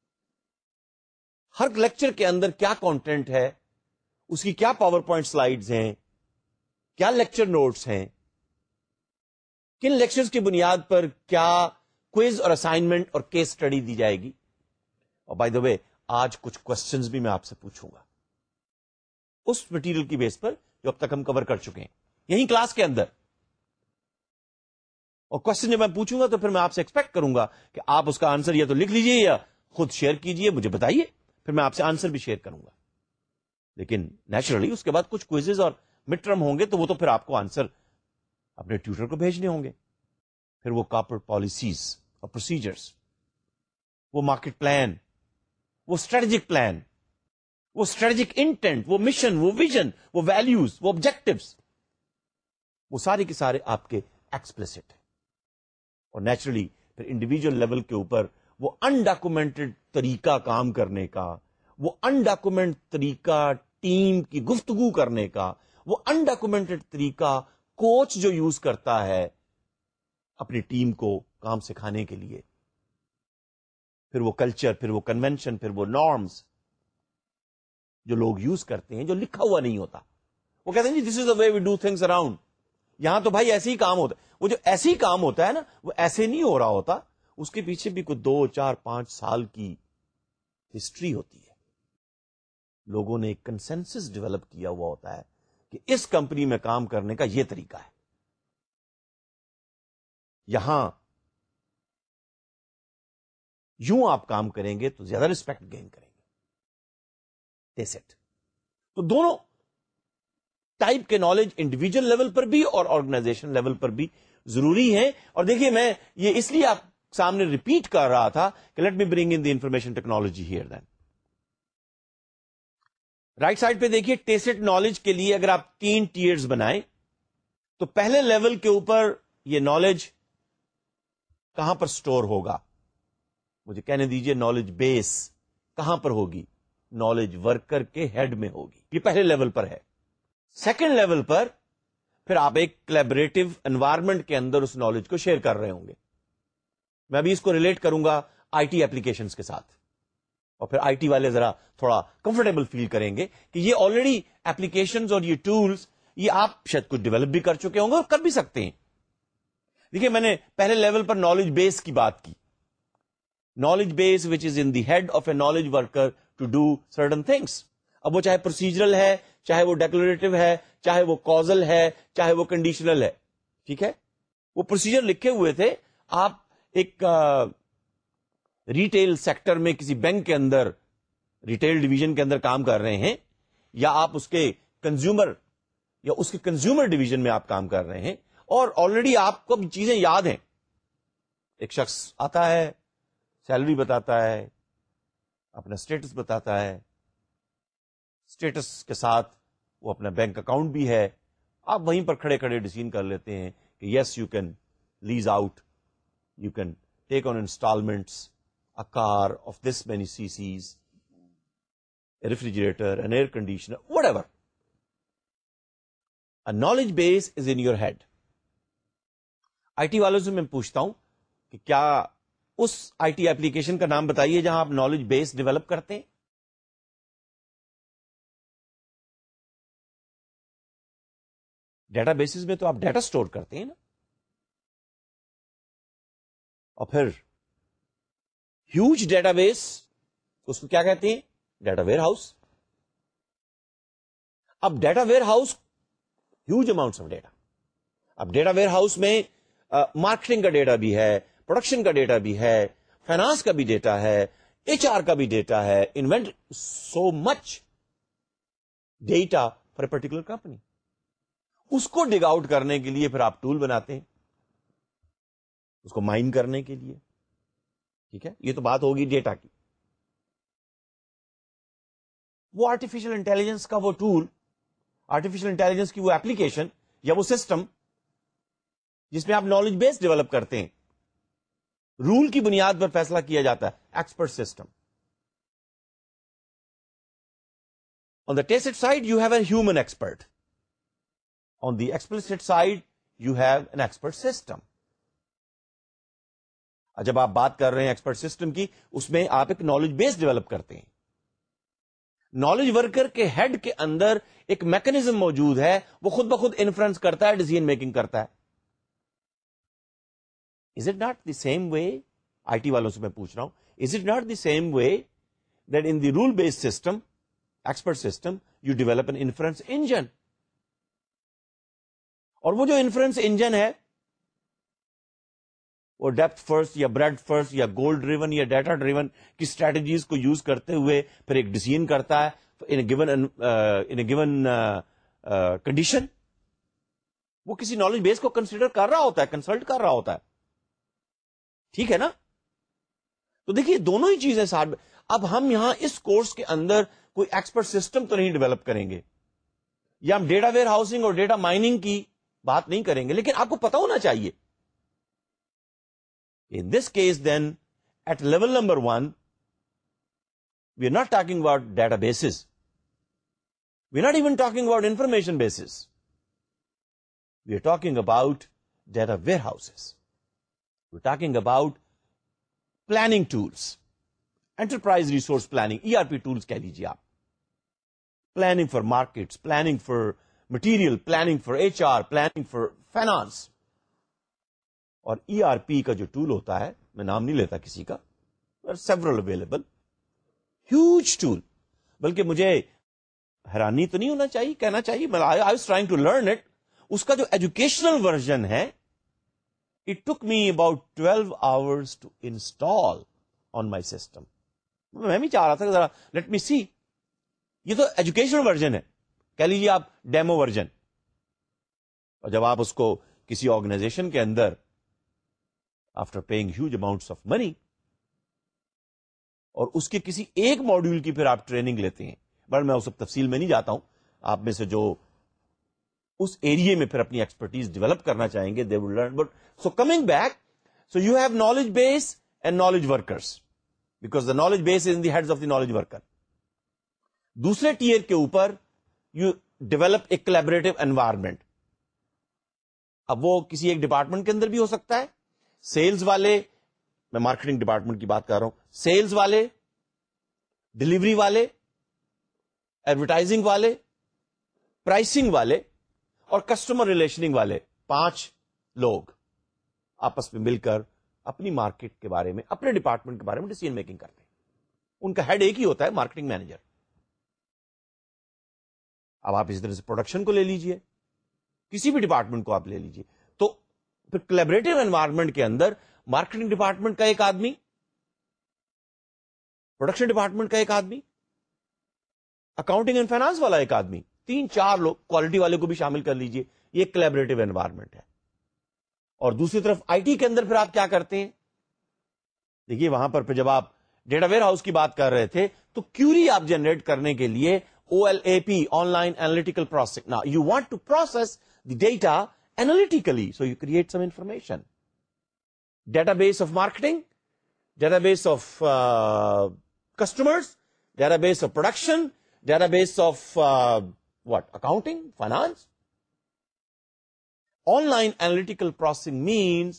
ہر لیکچر کے اندر کیا کانٹینٹ ہے, اس کی کیا پاور پوائنٹ سلائیڈز ہیں, کیا لیکچر نوٹس ہیں, کن لیکچرز کی بنیاد پر کیا کوئز اور اسائنمنٹ اور کیس اسٹڈی دی جائے گی. اور بائی دا وے آج کچھ کوسچنز بھی میں آپ سے پوچھوں گا اس مٹیریل کی بیس پر جو اب تک ہم کور کر چکے ہیں یہیں کلاس کے اندر. اور کوسچن جب میں پوچھوں گا تو پھر میں آپ سے ایکسپیکٹ کروں گا کہ آپ اس کا آنسر یا تو لکھ لیجئے یا خود شیئر کیجئے, مجھے بتائیے, پھر میں آپ سے آنسر بھی شیئر کروں گا. لیکن نیچرلی اس کے بعد کچھ کوئزز اور مڈ ٹرم ہوں گے تو وہ تو پھر آپ کو آنسر اپنے ٹیوٹر کو بھیجنے ہوں گے. پھر وہ کارپوریٹ پالیسیز اور پروسیجرز, وہ مارکیٹ پلان, وہ اسٹریٹجک پلان, وہ اسٹریٹجک انٹینٹ, وہ مشن, وہ ویژن, وہ ویلیوز, وہ آبجیکٹوز, وہ سارے کے سارے آپ کے ایکسپلسٹ ہیں. اور نیچرلی پھر انڈیویجل لیول کے اوپر وہ انڈاکومنٹڈ طریقہ کام کرنے کا, وہ انڈاکومنٹ طریقہ ٹیم کی گفتگو کرنے کا, وہ انڈاکومنٹڈ طریقہ کوچ جو یوز کرتا ہے اپنی ٹیم کو کام سکھانے کے لیے, پھر وہ کلچر, پھر وہ کنونشن, پھر وہ نارمز جو لوگ یوز کرتے ہیں جو لکھا ہوا نہیں ہوتا. وہ کہتے ہیں جی this is the way we do things around, یہاں تو بھائی ایسے ہی کام ہوتا ہے. وہ جو ایسے ہی کام ہوتا ہے نا, وہ ایسے نہیں ہو رہا ہوتا, اس کے پیچھے بھی کوئی دو چار پانچ سال کی ہسٹری ہوتی ہے. لوگوں نے ایک کنسنسس ڈیولپ کیا ہوا ہوتا ہے کہ اس کمپنی میں کام کرنے کا یہ طریقہ ہے, یہاں یوں آپ کام کریں گے تو زیادہ رسپیکٹ گین کریں گے. تو دونوں ٹائپ کے نالج انڈیویجل لیول پر بھی اور آرگنائزیشن لیول پر بھی ضروری ہے. اور دیکھیے میں یہ اس لیے آپ سامنے ریپیٹ کر رہا تھا کہ let me bring in the information technology here. Then right side پہ دیکھیے ٹیسٹ نالج کے لیے اگر آپ تین ٹیئرز بنائیں تو پہلے لیول کے اوپر یہ نالج کہاں پر سٹور ہوگا, مجھے کہنے دیجئے نالج بیس کہاں پر ہوگی, نالج ورکر کے ہیڈ میں ہوگی. یہ پہلے لیول پر ہے. سیکنڈ لیول پر پھر آپ ایک کلیبریٹو انوائرمنٹ کے اندر اس نالج کو شیئر کر رہے ہوں گے. میں بھی اس کو ریلیٹ کروں گا آئی ٹی اپلیکیشنز کے ساتھ, اور پھر آئی ٹی والے ذرا تھوڑا کمفرٹیبل فیل کریں گے کہ یہ آلریڈی اپلیکیشنز اور یہ ٹولز یہ آپ شاید کچھ ڈیولپ بھی کر چکے ہوں گے اور کر بھی سکتے ہیں. دیکھیے میں نے پہلے لیول پر نالج بیس کی بات کی, knowledge base which is in the head of a knowledge worker to do certain things. اب وہ چاہے پروسیجرل ہے, چاہے وہ ڈیکلریٹو ہے, چاہے وہ کازل ہے, چاہے وہ کنڈیشنل ہے. ٹھیک ہے, وہ پروسیجر لکھے ہوئے تھے. آپ ایک ریٹیل سیکٹر میں کسی بینک کے اندر ریٹیل ڈویژن کے اندر کام کر رہے ہیں, یا آپ اس کے کنزیومر یا اس کے کنزیومر ڈویژن میں آپ کام کر رہے ہیں, اور آلریڈی آپ کو چیزیں یاد ہیں. ایک شخص آتا ہے, سیلری بتاتا ہے, اپنا سٹیٹس بتاتا ہے, سٹیٹس کے ساتھ وہ اپنا بینک اکاؤنٹ بھی ہے. آپ وہیں پر کھڑے کھڑے ڈیسیژن کر لیتے ہیں کہ yes you can lease out, you can take on installments a car of this many cc's, a refrigerator, an air conditioner, whatever. A knowledge base is in your head. I T والوں سے میں پوچھتا ہوں کہ کیا اس I T application کا نام بتائیے جہاں آپ نالج بیس ڈیولپ کرتے ہیں. ڈیٹا بیسز میں تو آپ ڈیٹا سٹور کرتے ہیں نا, اور پھر ہیوج ڈیٹا بیس, اس کو کیا کہتے ہیں؟ Data warehouse. اب data warehouse huge amounts of data. اب ڈیٹا ویئر ہاؤس میں مارکیٹنگ کا ڈیٹا بھی ہے, پروڈکشن کا ڈیٹا بھی ہے, فائنانس کا بھی ڈیٹا ہے, ایچ آر کا بھی ڈیٹا ہے, invent so much data for a particular company. اس کو ڈگ آؤٹ کرنے کے لیے پھر آپ ٹول بناتے ہیں, اس کو مائن کرنے کے لیے. ٹھیک ہے, یہ تو بات ہوگی ڈیٹا کی. وہ آرٹیفیشل انٹیلیجنس کا وہ ٹول, آرٹیفیشل انٹیلیجنس کی وہ ایپلیکیشن یا وہ سسٹم جس میں آپ نالج بیس ڈیولپ کرتے ہیں, رول کی بنیاد پر فیصلہ کیا جاتا ہے, expert system. On the tacit side you have a human expert, on the explicit side you have an expert system. جب آپ بات کر رہے ہیں ایکسپرٹ سسٹم کی, اس میں آپ ایک نالج بیس ڈیولپ کرتے ہیں. نالج ورکر کے ہیڈ کے اندر ایک میکنزم موجود ہے, وہ خود بخود انفرنس کرتا ہے, ڈیسیژن میکنگ کرتا ہے. Is it not the same way, I T والوں سے میں پوچھ رہا ہوں, is it not the same way that in the rule based system, expert system, you develop an inference engine. اور وہ جو انفرنس انجن ہے وہ ڈیپتھ فرسٹ یا بریڈ فرسٹ یا گول ڈریون یا ڈیٹا ڈریون کی اسٹریٹجیز کو یوز کرتے ہوئے پھر ایک ڈیسیژن کرتا ہے in a given in a given condition. وہ کسی نالج بیس کو کنسیڈر کر رہا ہوتا ہے, کنسلٹ کر رہا ہوتا ہے. ٹھیک ہے نا. تو دیکھیے دونوں ہی چیزیں ساتھ. اب ہم یہاں اس کورس کے اندر کوئی ایکسپرٹ سسٹم تو نہیں ڈیولپ کریں گے, یا ہم ڈیٹا ویئر ہاؤسنگ اور ڈیٹا مائننگ کی بات نہیں کریں گے, لیکن آپ کو پتا ہونا چاہیے. In this case then, at level number one, we are not talking about databases. We are not even talking about information bases. We are talking about data warehouses. We are talking about planning tools. Enterprise resource planning, E R P tools کہہ لیجیے آپ. Planning for markets, planning for material, planning for H R, planning for finance. اور E R P کا جو tool ہوتا ہے, میں نام نہیں لیتا کسی کا, سیورل اویلیبل, ہیوج ٹول. بلکہ مجھے حیرانی تو نہیں ہونا چاہیے, کہنا چاہیے, I was trying to learn it. اس کا جو ایجوکیشنل ورژن ہے, it took me about twelve hours to install on my system. میں بھی چاہ رہا تھا ذرا لیٹ می سی. یہ تو ایجوکیشنل ورژن ہے, کہہ لیجیے آپ ڈیمو ورژن. اور جب آپ اس کو کسی آرگنائزیشن کے اندر after paying huge amounts of money, اور اس کے کسی ایک ماڈیول کی پھر آپ ٹریننگ لیتے ہیں, بٹ میں اس تفصیل میں نہیں جاتا ہوں. آپ میں سے جو اس ایریے میں پھر اپنی ایکسپرٹیز ڈیولپ کرنا چاہیں گے, they will learn. But so coming back, so you have knowledge base and knowledge workers, because the knowledge base is in the heads of the knowledge worker. دوسرے ٹیئر کے اوپر you develop a collaborative environment. اب وہ کسی ایک department کے اندر بھی ہو سکتا ہے, سیلز والے, میں مارکیٹنگ ڈپارٹمنٹ کی بات کر رہا ہوں, سیلز والے, ڈلیوری والے, ایڈورٹائزنگ والے, پرائسنگ والے اور کسٹمر ریلیشننگ والے, پانچ لوگ آپس میں مل کر اپنی مارکیٹ کے بارے میں, اپنے ڈپارٹمنٹ کے بارے میں ڈیسیژن میکنگ کرتے ہیں. ان کا ہیڈ ایک ہی ہوتا ہے, مارکیٹنگ مینیجر. اب آپ اسی طرح سے پروڈکشن کو لے لیجئے, کسی بھی ڈپارٹمنٹ کو آپ لے لیجئے, تو پھر کولیبریٹو انوائرمنٹ کے اندر مارکیٹنگ ڈپارٹمنٹ کا ایک آدمی, پروڈکشن ڈپارٹمنٹ کا ایک آدمی, اکاؤنٹنگ اینڈ فائنانس والا ایک آدمی, تین چار لوگ, کوالٹی والے کو بھی شامل کر لیجئے. یہ ایک کولیبریٹو انوائرمنٹ ہے. اور دوسری طرف آئی ٹی کے اندر پھر آپ کیا کرتے ہیں؟ دیکھیے وہاں پر پھر جب آپ ڈیٹا ویئر ہاؤس کی بات کر رہے تھے, تو کیوری آپ جنریٹ کرنے کے لیے O L A P, online analytical process. نا you want to process the data analytically, so you create some information. database of marketing, database of uh, customers, database of production, database of uh, what? Accounting, finance. Online analytical processing means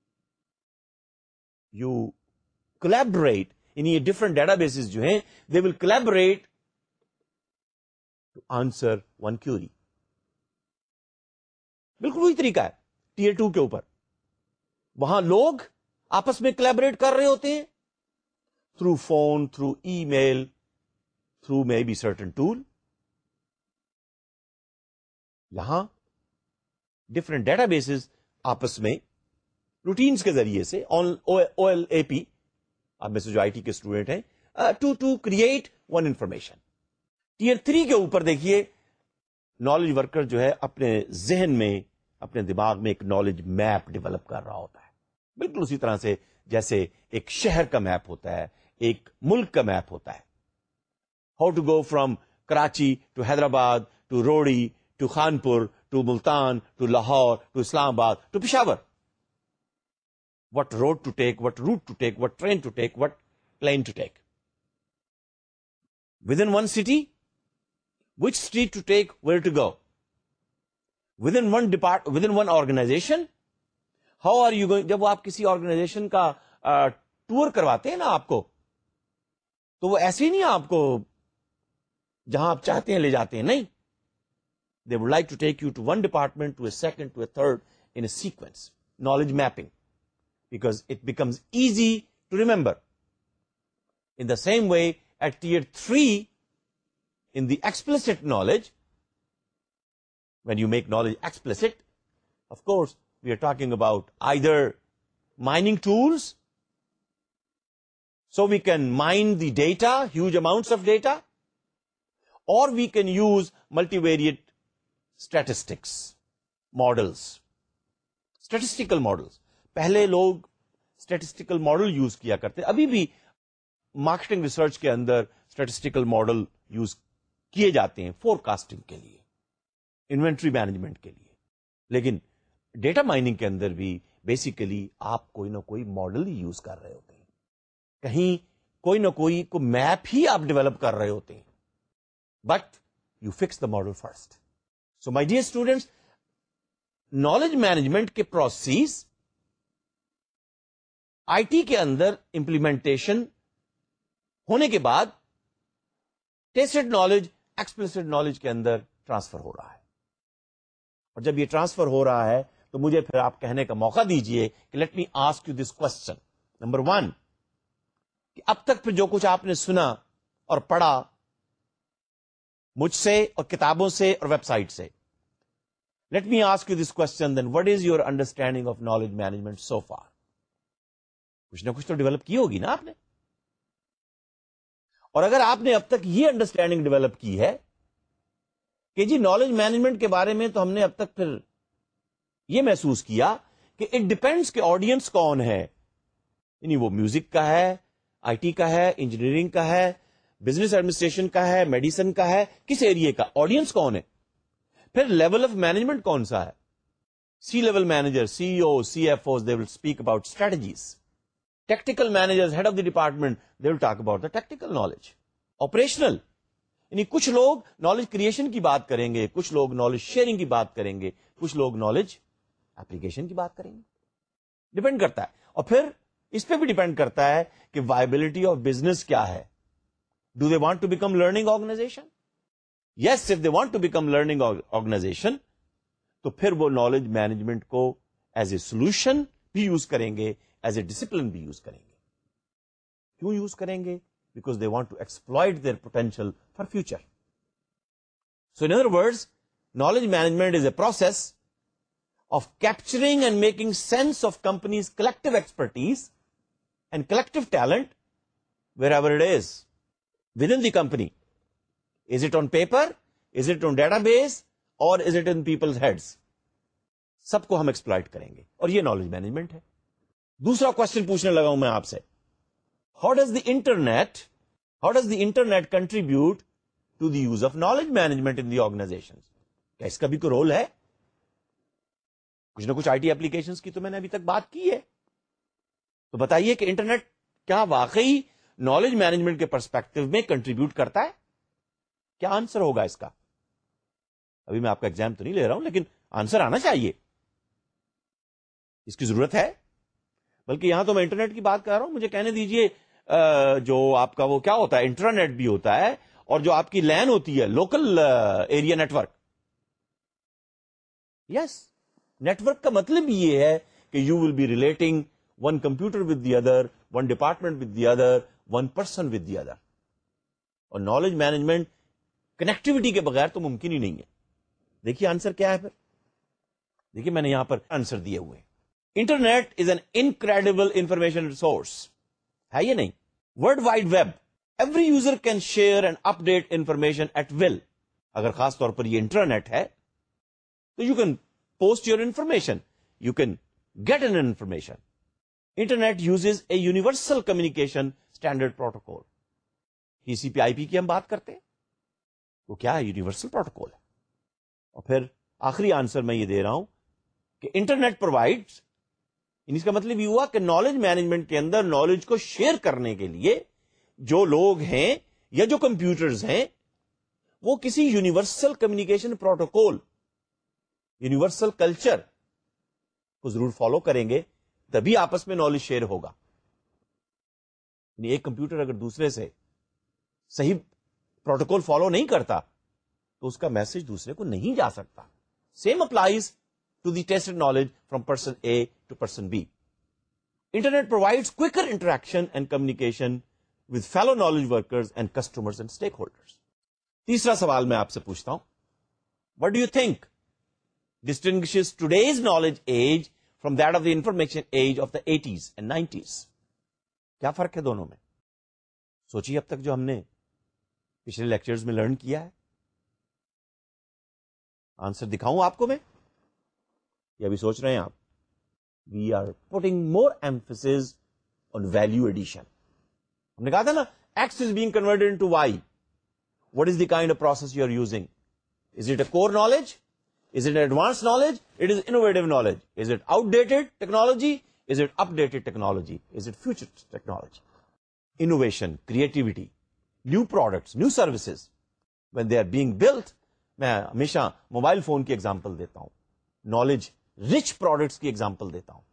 you collaborate in یہ different databases جو ہیں, they will collaborate to answer one query. بالکل وہی طریقہ ہے tier two کے اوپر. وہاں لوگ آپس میں collaborate کر رہے ہوتے ہیں through phone, through email, through maybe certain tool. یہاں ڈفرینٹ ڈیٹا بیسز آپس میں روٹینز کے ذریعے سے او ایل اے پی, آپ میں سے جو آئی ٹی کے اسٹوڈنٹ ہیں, to to create one information. Tier three کے اوپر دیکھیے نالج ورکر جو ہے اپنے ذہن میں, اپنے دماغ میں ایک نالج میپ ڈیولپ کر رہا ہوتا ہے, بالکل اسی طرح سے جیسے ایک شہر کا میپ ہوتا ہے, ایک ملک کا میپ ہوتا ہے. How to go from Karachi to Hyderabad to Rohri to Khanpur to Multan to Lahore to Islamabad to Peshawar. What road to take, what route to take, what train to take, what plane to take. Within one city, which street to take, where to go. Within one depart, within one organization, how are you going? جب وہ آپ کسی organization کا tour کرواتے ہیں نا آپ کو, تو وہ ایسے ہی نہیں آپ کو جہاں آپ چاہتے ہیں لے جاتے ہیں, نہیں. They would like to take you to one department, to a second, to a third, in a sequence. Knowledge mapping. Because it becomes easy to remember. In the same way, at tier three, in the explicit knowledge, when you make knowledge explicit, of course, we are talking about either mining tools, so we can mine the data, huge amounts of data, or we can use multivariate statistics, models, statistical models. پہلے لوگ statistical model use کیا کرتے, ابھی بھی marketing research کے اندر statistical model use کیے جاتے ہیں فور کاسٹنگ کے لیے, انوینٹری مینجمنٹ کے لیے. لیکن ڈیٹا مائننگ کے اندر بھی بیسیکلی آپ کوئی نہ کوئی ماڈل ہی یوز کر رہے ہوتے ہیں, کہیں کوئی نہ کوئی کو میپ ہی آپ ڈیولپ کر رہے ہوتے ہیں, but you fix the model first. So my dear students, knowledge management کے پروسیس آئی ٹی کے اندر امپلیمنٹیشن ہونے کے بعد ٹیسٹڈ نالج ایکسپلسڈ نالج کے اندر ٹرانسفر ہو رہا ہے. اور جب یہ ٹرانسفر ہو رہا ہے تو مجھے پھر آپ کہنے کا موقع دیجئے کہ let me ask you this question. Number one, کہ اب تک پھر جو کچھ آپ نے سنا اور پڑھا مجھ سے اور کتابوں سے اور ویب سائٹ سے, let me ask you this question then what is your understanding of knowledge management so far. کچھ نہ کچھ تو ڈیولپ کی ہوگی نا آپ نے. اور اگر آپ نے اب تک یہ انڈرسٹینڈنگ ڈیولپ کی ہے کہ جی نالج مینجمنٹ کے بارے میں, تو ہم نے اب تک پھر یہ محسوس کیا کہ اٹ ڈپینڈس کہ آڈینس کون ہے, یعنی وہ میوزک کا ہے, آئی ٹی کا ہے, انجینئرنگ کا ہے, بزنس ایڈمنسٹریشن کا ہے, میڈیسن کا ہے, کس ایریے کا, آڈینس کون ہے. پھر لیول آف مینجمنٹ کون سا ہے. C level manager, C E O, C F Os, they will speak about strategies. Tactical manager, head of the department, they will talk about the tactical knowledge. Operational, یعنی کچھ لوگ knowledge creation کی بات کریں گے, کچھ لوگ نالج شیئرنگ کی بات کریں گے, کچھ لوگ نالج اپلیکیشن کی بات کریں گے. ڈپینڈ کرتا ہے. اور پھر اس پہ بھی ڈپینڈ کرتا ہے کہ وائبلٹی آف بزنس کیا ہے. Do they want to become learning organization? Yes, if they want to become learning organization تو پھر وہ نالج مینجمنٹ کو ایز اے سولوشن بھی یوز کریں گے, ایز اے ڈسپلن بھی یوز کریں گے. کیوں یوز کریں گے؟ Because they want to exploit their potential for future. So in other words, knowledge management is a process of capturing and making sense of companies collective expertise and collective talent wherever it is within the company. Is it on paper, is it on database, اور is it in people's heads? سب کو ہم exploit کریں گے, اور یہ knowledge management ہے. دوسرا کوشچن پوچھنے لگا ہوں میں آپ سے, how does the internet how does the internet contribute to the use of knowledge management in the organization? کیا اس کا بھی کوئی رول ہے؟ کچھ نہ کچھ آئی ٹی ایپلیکیشنز کی تو میں نے ابھی تک بات کی ہے. تو بتائیے کہ انٹرنیٹ کیا واقعی نالج مینجمنٹ کے پرسپیکٹو میں کنٹریبیوٹ کرتا ہے؟ کیا آنسر ہوگا اس کا؟ ابھی میں آپ کا ایگزام تو نہیں لے رہا ہوں، لیکن آنسر آنا چاہیے. اس کی ضرورت ہے. بلکہ یہاں تو میں انٹرنیٹ کی بات کر رہا ہوں، مجھے کہنے دیجئے جو آپ کا وہ کیا ہوتا ہے، انٹرنیٹ بھی ہوتا ہے، اور جو آپ کی لین ہوتی ہے، local area network. Yes, network کا مطلب یہ ہے کہ you will be relating one computer with the other, one department with the other, one person with the other. اور نالج مینجمنٹ کنیکٹیوٹی کے بغیر تو ممکن ہی نہیں ہے. دیکھیے آنسر کیا ہے پھر. دیکھیے میں نے یہاں پر آنسر دیے ہوئے. Internet is an incredible information resource. ہے یہ نہیں؟ World wide web, every user can share and update information at will. اگر خاص طور پر یہ انٹرنیٹ ہے تو you can post your information, you can get an information. Internet uses a universal communication standard protocol. T C P I P کی ہم بات کرتے ہیں، وہ کیا ہے؟ یونیورسل پروٹوکول ہے. اور پھر آخری آنسر میں یہ دے رہا ہوں کہ انٹرنیٹ پرووائڈ، اس کا مطلب یہ ہوا کہ نالج مینجمنٹ کے اندر نالج کو شیئر کرنے کے لیے جو لوگ ہیں یا جو کمپیوٹرز ہیں وہ کسی universal communication protocol, universal culture کو ضرور فالو کریں گے، تبھی آپس میں نالج شیئر ہوگا. یعنی ایک کمپیوٹر اگر دوسرے سے صحیح پروٹوکول فالو نہیں کرتا تو اس کا میسج دوسرے کو نہیں جا سکتا. Same applies to the tacit knowledge from person A to person B. Internet provides quicker interaction and communication with fellow knowledge workers and customers and stakeholders. تیسرا سوال میں آپ سے پوچھتا ہوں، what do you think distinguishes today's knowledge age from that of the information age of the eighties and nineties. کیا فرق ہے دونوں میں؟ سوچیے اب تک جو ہم نے پچھلے لیکچرز میں لرن کیا ہے. آنسر دکھاؤں آپ کو میں، یا ابھی سوچ رہے ہیں آپ؟ We are putting more emphasis on value addition. ہم نے کہا تھا نا، X is being converted into Y. What is the kind of process you are using? Is it a core knowledge? Is it advanced knowledge? It is innovative knowledge. Is it outdated technology? Is it updated technology? Is it future technology? Innovation, creativity, new products, new services, when they are being built, میں ہمیشہ mobile phone کی example دیتا ہوں، knowledge rich products کی example دیتا ہوں.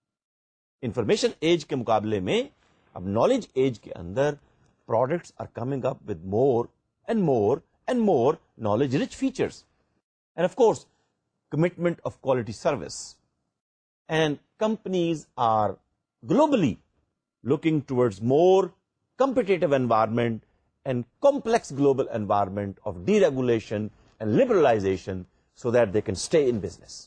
Information age کے مقابلے میں اب نالج ایج کے اندر products are coming up with more and more and more knowledge rich features. And of course, commitment of quality service. And companies are globally looking towards more competitive environment and complex global environment of deregulation and liberalization so that they can stay in business.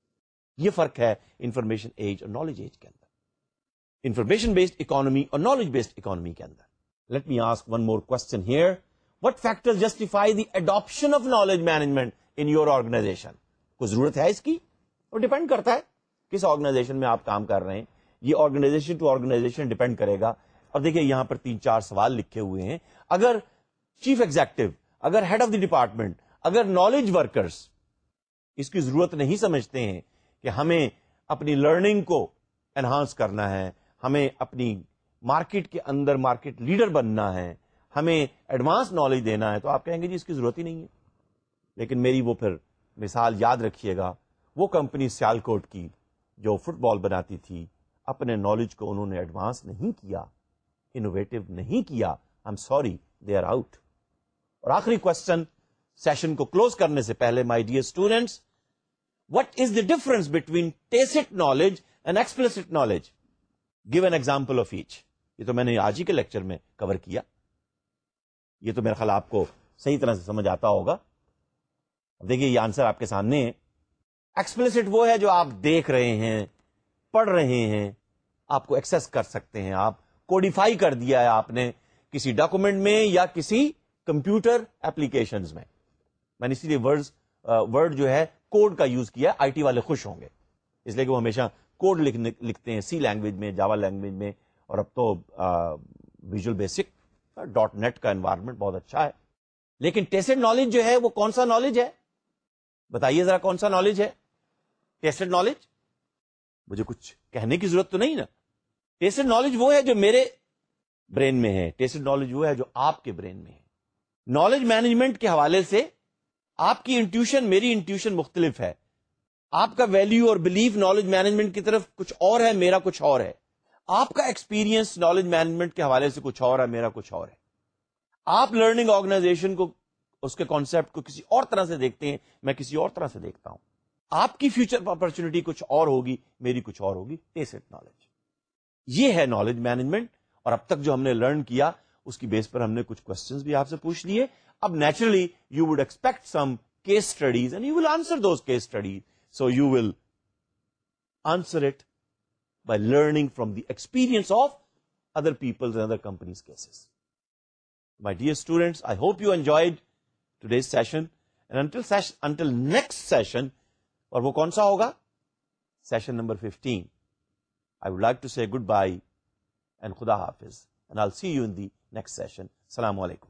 یہ فرق ہے information age اور knowledge age کے اندر، information based economy اور knowledge based economy کے اندر. Let me ask one more question here. What factors justify the adoption of knowledge management in your organization? کوئی ضرورت ہے اس کی؟ اور ڈیپینڈ کرتا ہے کس آرگنائزیشن میں آپ کام کر رہے ہیں. یہ آرگنائزیشن ٹو آرگنائزیشن ڈیپینڈ کرے گا. اور دیکھیں یہاں پر تین چار سوال لکھے ہوئے ہیں. اگر چیف ایگزیکٹو، اگر ہیڈ آف دی ڈپارٹمنٹ، اگر نالج ورکرز اس کی ضرورت نہیں سمجھتے ہیں کہ ہمیں اپنی لرننگ کو انہانس کرنا ہے، ہمیں اپنی مارکیٹ کے اندر مارکیٹ لیڈر بننا ہے، ہمیں ایڈوانس نالج دینا ہے، تو آپ کہیں گے جی اس کی ضرورت ہی نہیں ہے. لیکن میری وہ پھر مثال یاد رکھیے گا، وہ کمپنی سیالکوٹ کی جو فٹ بال بناتی تھی، اپنے نالج کو انہوں نے ایڈوانس نہیں کیا، انوویٹو نہیں کیا. I am sorry, they are out. اور آخری کوشچن سیشن کو کلوز کرنے سے پہلے، my dear students, what is the difference between tacit knowledge and explicit knowledge? Give an example of each. یہ تو میں نے آج ہی کے لیکچر میں کور کیا، یہ تو میرا خیال آپ کو صحیح طرح سے سمجھ آتا ہوگا. اب دیکھیے یہ آنسر آپ کے سامنے ہے. ایکسپلسٹ وہ ہے جو آپ دیکھ رہے ہیں، پڑھ رہے ہیں، آپ کو ایکسس کر سکتے ہیں، آپ کوڈیفائی کر دیا ہے آپ نے کسی ڈاکومنٹ میں یا کسی کمپیوٹر ایپلیکیشنز میں. میں نے اسی لیے ورڈز ورڈ جو ہے کوڈ کا یوز کیا. آئی ٹی والے خوش ہوں گے اس لیے کہ وہ ہمیشہ کوڈ لکھتے ہیں، سی لینگویج میں، جاوا لینگویج میں. اور اب تو ویژول بیسک ڈاٹ نیٹ کا انوائرمنٹ بہت اچھا ہے. لیکن ٹیسٹڈ نالج جو ہے وہ کون سا نالج ہے؟ بتائیے ذرا، کون سا نالج ہے ٹیسٹڈ نالج؟ مجھے کچھ کہنے کی ضرورت تو نہیں نا. ٹیسٹڈ نالج وہ ہے جو میرے برین میں ہے, ٹیسٹڈ نالج وہ ہے جو آپ کے برین میں ہے. نالج مینجمنٹ کے حوالے سے آپ کی انٹیوشن میری انٹیوشن مختلف ہے. آپ کا ویلیو اور بلیف نالج مینجمنٹ کی طرف کچھ اور ہے, میرا کچھ اور ہے. آپ کا ایکسپیرینس نالج مینجمنٹ کے حوالے سے کچھ اور ہے, میرا کچھ اور ہے. آپ لرننگ آرگنائزیشن کو, اس کے کانسیپٹ کو کسی اور طرح سے دیکھتے ہیں, میں کسی اور طرح سے دیکھتا ہوں. آپ کی فیوچر اپرچونٹی کچھ اور ہوگی, میری کچھ اور ہوگی. ٹیسٹڈ نالج یہ ہے نالج مینجمنٹ. اور اب تک جو ہم نے لرن کیا اس کی بیس پر ہم نے کچھ کوسچنز بھی آپ سے پوچھ لیے. اب naturally you would expect some case studies and you will answer those case studies. So you will answer it by learning from the experience of other people's and other companies' cases. My dear students, I hope you enjoyed today's session. And until session, until next session, اور وہ کون سا ہوگا؟ Session number fifteen. I would like to say goodbye and Khuda Hafiz. And I'll see you in the next session. Assalamu alaikum.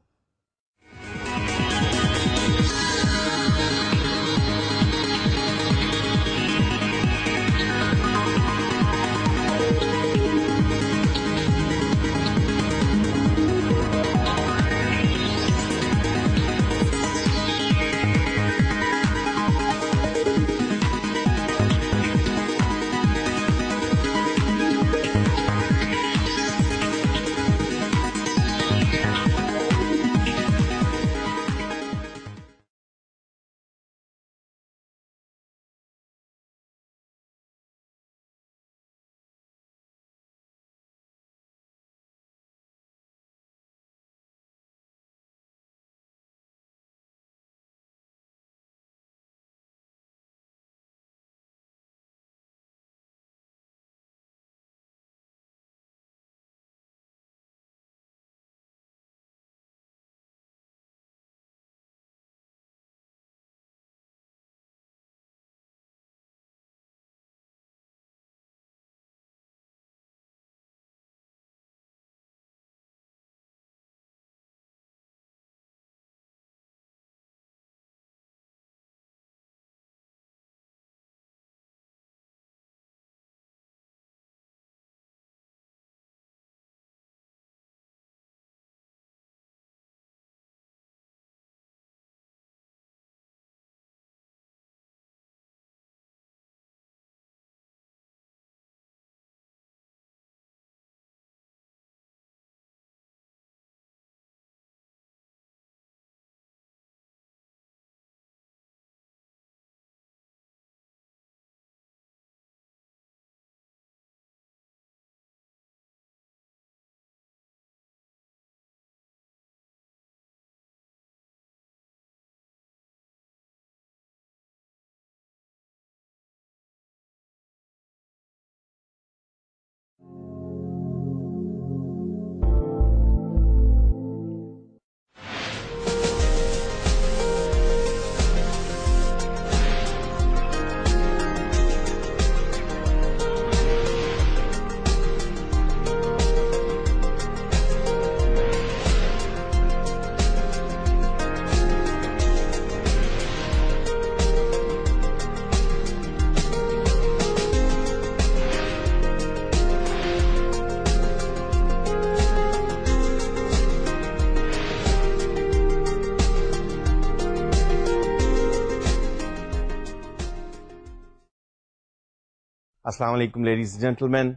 Assalamu alaikum, ladies and gentlemen,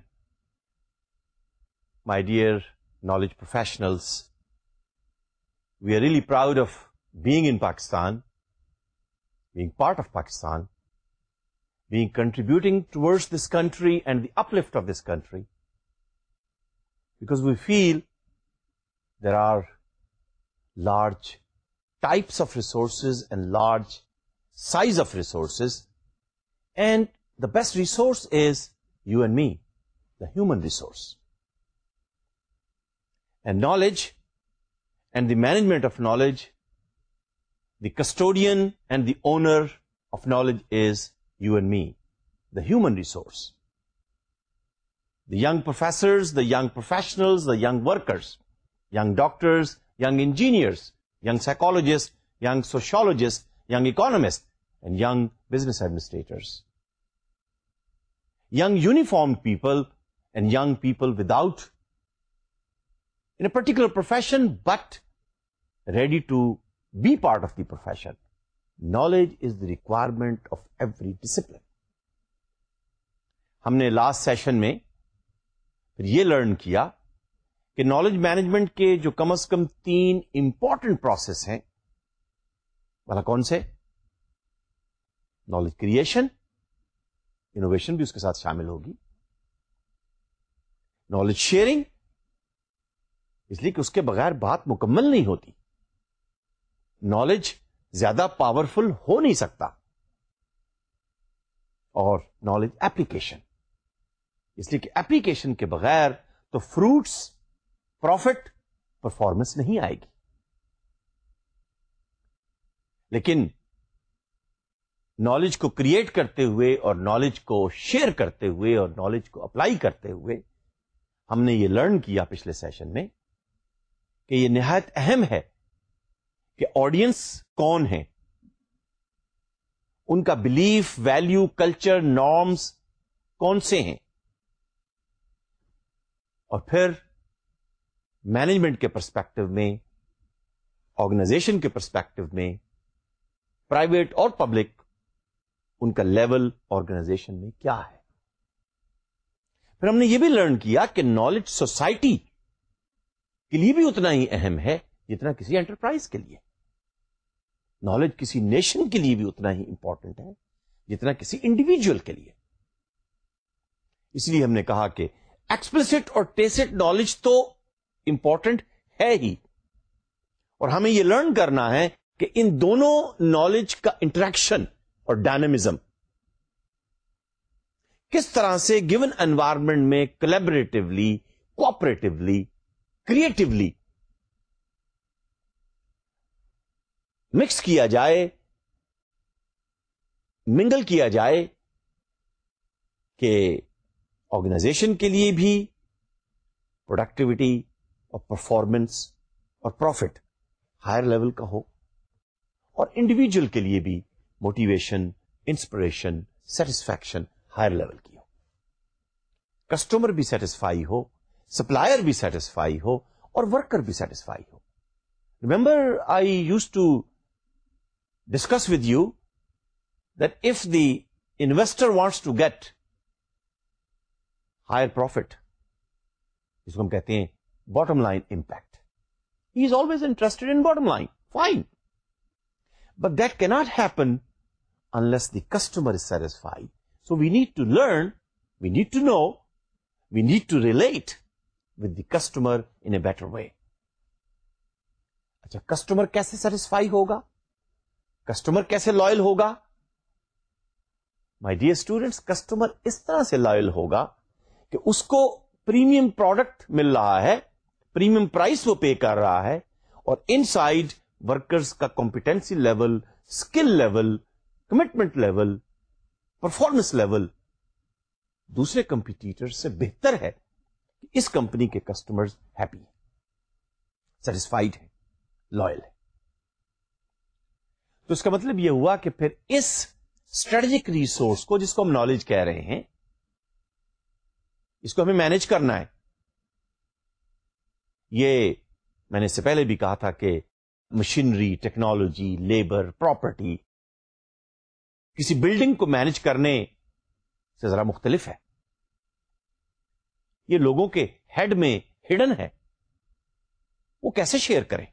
my dear knowledge professionals. We are really proud of being in Pakistan, being part of Pakistan, being contributing towards this country and the uplift of this country, because we feel there are large types of resources and large size of resources, and the best resource is you and me, the human resource. And knowledge and the management of knowledge, the custodian and the owner of knowledge is you and me, the human resource. The young professors, the young professionals, the young workers, young doctors, young engineers, young psychologists, young sociologists, young economists, and young business administrators. Young uniformed people and young people without, in a particular profession, but ready to be part of the profession. Knowledge is the requirement of every discipline. ہم نے last session میں پھر یہ learn کیا کہ knowledge management کے جو کم از کم تین امپورٹنٹ پروسیس ہیں، والا کون سے؟ نالج کریشن، انوویشن بھی اس کے ساتھ شامل ہوگی، نالج شیئرنگ، اس لیے کہ اس کے بغیر بات مکمل نہیں ہوتی، نالج زیادہ پاورفل ہو نہیں سکتا، اور نالج ایپلیکیشن، اس لیے کہ ایپلیکیشن کے بغیر تو فروٹس، پروفٹ، پرفارمنس نہیں آئے گی. لیکن نالج کو کریٹ کرتے ہوئے اور نالج کو شیئر کرتے ہوئے اور نالج کو اپلائی کرتے ہوئے ہم نے یہ لرن کیا پچھلے سیشن میں کہ یہ نہایت اہم ہے کہ آڈینس کون ہے، ان کا بلیف، ویلیو، کلچر، نارمز کون سے ہیں، اور پھر مینجمنٹ کے پرسپیکٹو میں، آرگنائزیشن کے پرسپیکٹو میں، پرائیویٹ اور پبلک، ان کا لیول آرگنائزیشن میں کیا ہے. پھر ہم نے یہ بھی لرن کیا کہ نالج سوسائٹی کے لیے بھی اتنا ہی اہم ہے جتنا کسی انٹرپرائز کے لیے. نالج کسی نیشن کے لیے بھی اتنا ہی امپورٹنٹ ہے جتنا کسی انڈیویجل کے لیے. اس لیے ہم نے کہا کہ ایکسپلسٹ اور ٹیسٹ نالج تو امپورٹنٹ ہے ہی، اور ہمیں یہ لرن کرنا ہے کہ ان دونوں نالج کا انٹریکشن اور ڈائنامزم کس طرح سے گیون انوائرمنٹ میں کولیبریٹولی، کوآپریٹولی، کریٹولی مکس کیا جائے، منگل کیا جائے کہ آرگنائزیشن کے لیے بھی پروڈکٹیوٹی اور پرفارمنس اور پروفٹ ہائر لیول کا ہو، اور انڈیویجل کے لیے بھی motivation, inspiration, satisfaction higher level کی ہو. کسٹمر بھی سیٹسفائی ہو، سپلائر بھی سیٹسفائی ہو، اور ورکر بھی سیٹسفائی ہو. Remember I used to discuss with you that if the investor wants to get higher profit, جس کو ہم کہتے ہیں bottom line impact, he is always interested in bottom line, fine, but that cannot happen unless the customer is satisfied. So we need to learn, we need to know, we need to relate with the customer in a better way. اچھا، customer کیسے satisfy ہوگا، customer کیسے loyal ہوگا؟ My dear students, customer اس طرح سے loyal ہوگا کہ اس کو پریمیم پروڈکٹ مل رہا ہے، پریمیم پرائس وہ پے کر رہا ہے، اور ان سائڈ ورکرز کا competency level, skill level, commitment level, performance level دوسرے کمپیٹیٹر سے بہتر ہے کہ اس کمپنی کے کسٹمرز ہیپی ہیں، سیٹسفائیڈ ہیں، لائل ہیں. تو اس کا مطلب یہ ہوا کہ پھر اس اسٹریٹجک ریسورس کو، جس کو ہم نالج کہہ رہے ہیں، اس کو ہمیں مینج کرنا ہے. یہ میں نے اس سے پہلے بھی کہا تھا کہ مشینری، ٹیکنالوجی، لیبر، پراپرٹی کسی بلڈنگ کو مینج کرنے سے ذرا مختلف ہے. یہ لوگوں کے ہیڈ میں ہڈن ہے، وہ کیسے شیئر کریں؟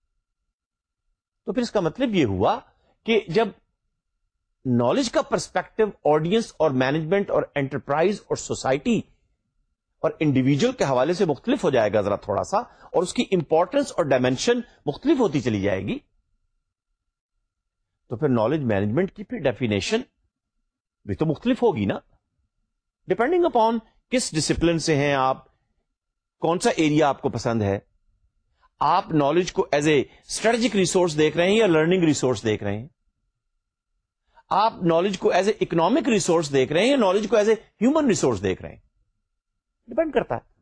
تو پھر اس کا مطلب یہ ہوا کہ جب نالج کا پرسپیکٹو آڈینس اور مینجمنٹ اور انٹرپرائز اور سوسائٹی اور انڈیویجل کے حوالے سے مختلف ہو جائے گا ذرا تھوڑا سا، اور اس کی امپورٹنس اور ڈائمینشن مختلف ہوتی چلی جائے گی، تو پھر نالج مینجمنٹ کی پھر ڈیفینیشن بھی تو مختلف ہوگی نا، ڈپینڈنگ اپون کس ڈسپلن سے ہیں آپ، کون سا ایریا آپ کو پسند ہے. آپ نالج کو ایز اے اسٹریٹجک ریسورس دیکھ رہے ہیں یا لرننگ ریسورس دیکھ رہے ہیں؟ آپ نالج کو ایز اے اکنامک ریسورس دیکھ رہے ہیں یا نالج کو ایز اے ہیومن ریسورس دیکھ رہے ہیں؟ ڈپینڈ کرتا ہے.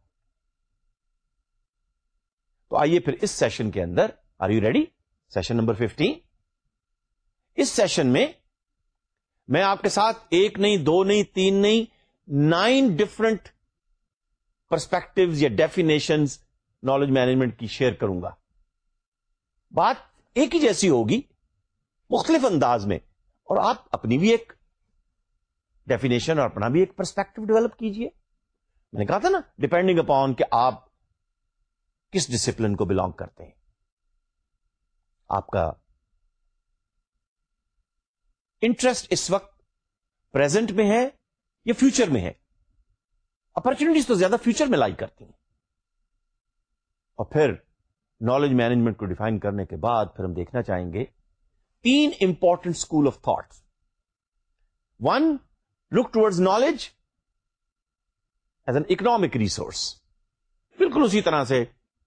تو آئیے پھر اس سیشن کے اندر، are you ready? Session number fifteen. اس سیشن میں میں آپ کے ساتھ ایک نہیں، دو نہیں، تین نہیں، نائن ڈفرنٹ پرسپیکٹوز یا ڈیفینیشنز نالج مینجمنٹ کی شیئر کروں گا. بات ایک ہی جیسی ہوگی مختلف انداز میں, اور آپ اپنی بھی ایک ڈیفینیشن اور اپنا بھی ایک پرسپیکٹو ڈیولپ کیجئے. میں نے کہا تھا نا, ڈپینڈنگ اپون کہ آپ کس ڈسپلن کو بلانگ کرتے ہیں, آپ کا انٹرسٹ اس وقت پریزنٹ میں ہے یا فیوچر میں ہے. اپرچونیٹیز تو زیادہ فیوچر میں لائی کرتی ہیں. اور پھر نالج مینجمنٹ کو ڈیفائن کرنے کے بعد پھر ہم دیکھنا چاہیں گے تین important school of thoughts. One, look towards knowledge as an economic resource, بالکل اسی طرح سے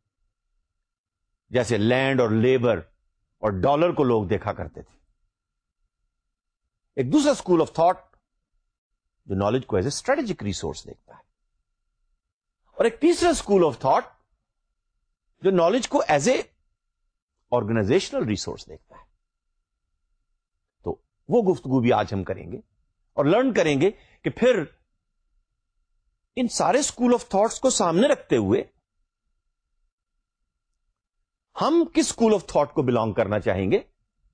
جیسے لینڈ اور لیبر اور ڈالر کو لوگ دیکھا کرتے تھے. ایک دوسرا اسکول آف تھاٹ جو نالج کو ایز اے اسٹریٹجک ریسورس دیکھتا ہے, اور ایک تیسرا اسکول آف تھاٹ جو نالج کو ایز اے آرگنائزیشنل ریسورس دیکھتا ہے. تو وہ گفتگو بھی آج ہم کریں گے اور لرن کریں گے کہ پھر ان سارے اسکول آف تھاٹس کو سامنے رکھتے ہوئے ہم کس اسکول آف تھاٹ کو بلانگ کرنا چاہیں گے.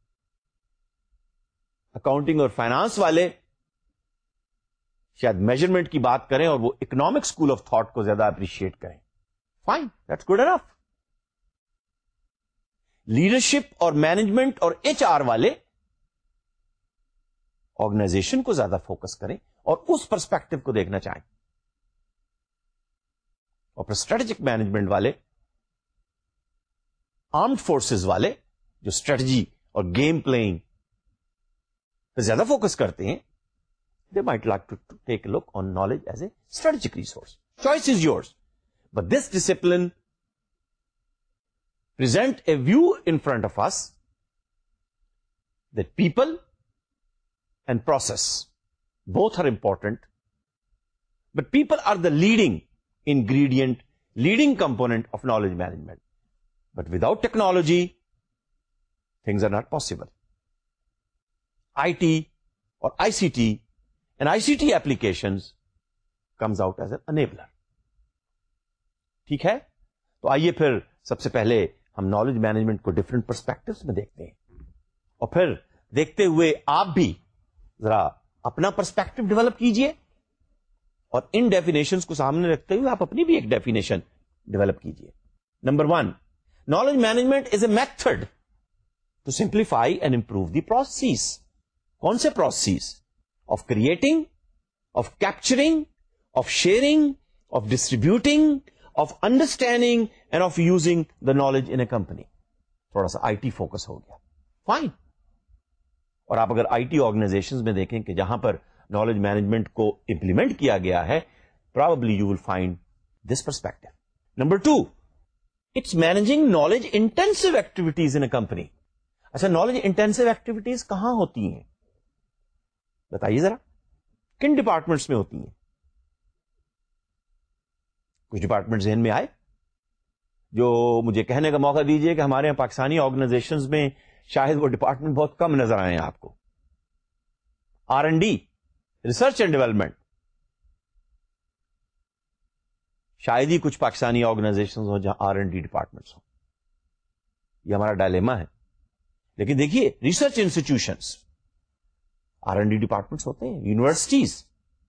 اکاؤنٹنگ اور فائنانس والے شاید میجرمنٹ کی بات کریں اور وہ اکنامک اسکول آف تھاٹ کو زیادہ اپریشیٹ کریں. Fine, that's good enough. Leadership اور مینجمنٹ اور ایچ آر والے آرگنائزیشن کو زیادہ فوکس کریں اور اس پرسپیکٹو کو دیکھنا چاہیں, اور پھر اسٹریٹجک مینجمنٹ والے, آرمڈ فورسز والے جو اسٹریٹجی اور گیم پلئنگ پہ زیادہ فوکس کرتے ہیں, they might like to, to take a look on knowledge as a strategic resource. Choice is yours. But this discipline present a view in front of us that people and process both are important, but people are the leading ingredient, leading component of knowledge management. But without technology, things are not possible. I T or I C T and I C T applications comes out as an enabler. ٹھیک ہے, تو آئیے پھر سب سے پہلے ہم knowledge management کو different perspectives میں دیکھتے ہیں, اور پھر دیکھتے ہوئے آپ بھی ذرا اپنا پرسپیکٹو ڈیولپ کیجئے, اور ان ڈیفینیشنز کو سامنے رکھتے ہوئے آپ اپنی بھی ایک ڈیفینیشن ڈیولپ کیجئے. Number one, knowledge management is a method to simplify and improve the process. کون سے process? Of creating, of capturing, of sharing, of distributing, of understanding and of using the knowledge in a company. تھوڑا سا I T focus ہو گیا, fine. اور آپ اگر I T organization میں دیکھیں کہ جہاں پر نالج مینجمنٹ کو امپلیمنٹ کیا گیا ہے, probably you will find this perspective. Number two, it's managing knowledge intensive activities in a company. اچھا, نالج انٹینسو ایکٹیویٹیز کہاں ہوتی ہیں بتائیے ذرا, کن ڈپارٹمنٹس میں ہوتی ہیں؟ کچھ ڈپارٹمنٹ ذہن میں آئے جو مجھے کہنے کا موقع دیجئے کہ ہمارے یہاں پاکستانی آرگنائزیشنز میں شاید وہ ڈپارٹمنٹ بہت کم نظر آئے ہیں آپ کو. R and D, research and development, شاید ہی کچھ پاکستانی آرگنائزیشنز ہوں جہاں آر اینڈ ڈی ڈپارٹمنٹس ہوں. یہ ہمارا ڈائلیما ہے. لیکن دیکھیے, research institutions, R and D departments ہوتے ہیں, universities,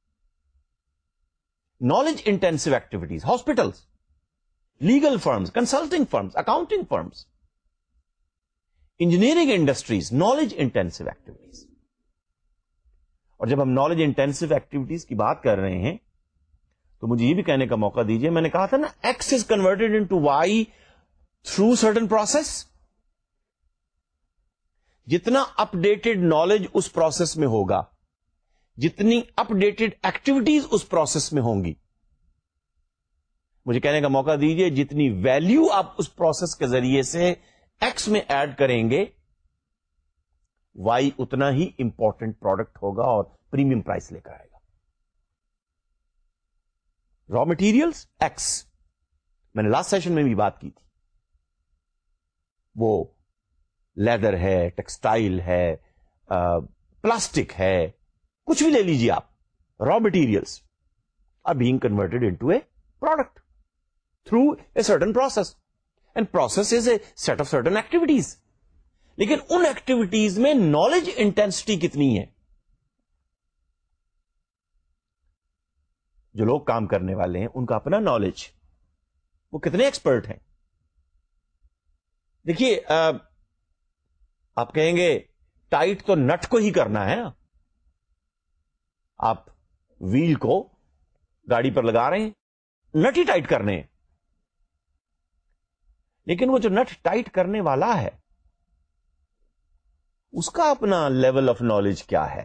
knowledge intensive activities, hospitals, legal firms, consulting firms, accounting firms, engineering industries, knowledge intensive activities. اور جب ہم نالج انٹینسو ایکٹیویٹیز کی بات کر رہے ہیں تو مجھے یہ بھی کہنے کا موقع دیجیے, میں نے کہا تھا نا X is converted into Y through certain process. جتنا اپ ڈیٹڈ نالج اس پروسیس میں ہوگا, جتنی اپ ڈیٹڈ ایکٹیویٹیز اس پروسیس میں ہوں گی, مجھے کہنے کا موقع دیجیے جتنی ویلیو آپ اس پروسیس کے ذریعے سے ایکس میں ایڈ کریں گے, وائی اتنا ہی امپورٹنٹ پروڈکٹ ہوگا اور پریمیم پرائس لے کر آئے گا. را مٹیریلز ایکس, میں نے لاسٹ سیشن میں بھی بات کی تھی, وہ لیدر ہے, ٹیکسٹائل ہے, پلاسٹک ہے, کچھ بھی لے لیجیے آپ, raw materials are being converted into a product through a certain process. And process is a set of certain activities. لیکن ان ایکٹیویٹیز میں نالج انٹینسٹی کتنی ہے؟ جو لوگ کام کرنے والے ہیں ان کا اپنا نالج، وہ کتنے ایکسپرٹ ہیں؟ دیکھیے، آپ کہیں گے ٹائٹ تو نٹ کو ہی کرنا ہے نا، آپ ویل کو گاڑی پر لگا رہے ہیں، نٹ ہی ٹائٹ کرنے ہیں، لیکن وہ جو نٹ ٹائٹ کرنے والا ہے اس کا اپنا لیول آف نالج کیا ہے،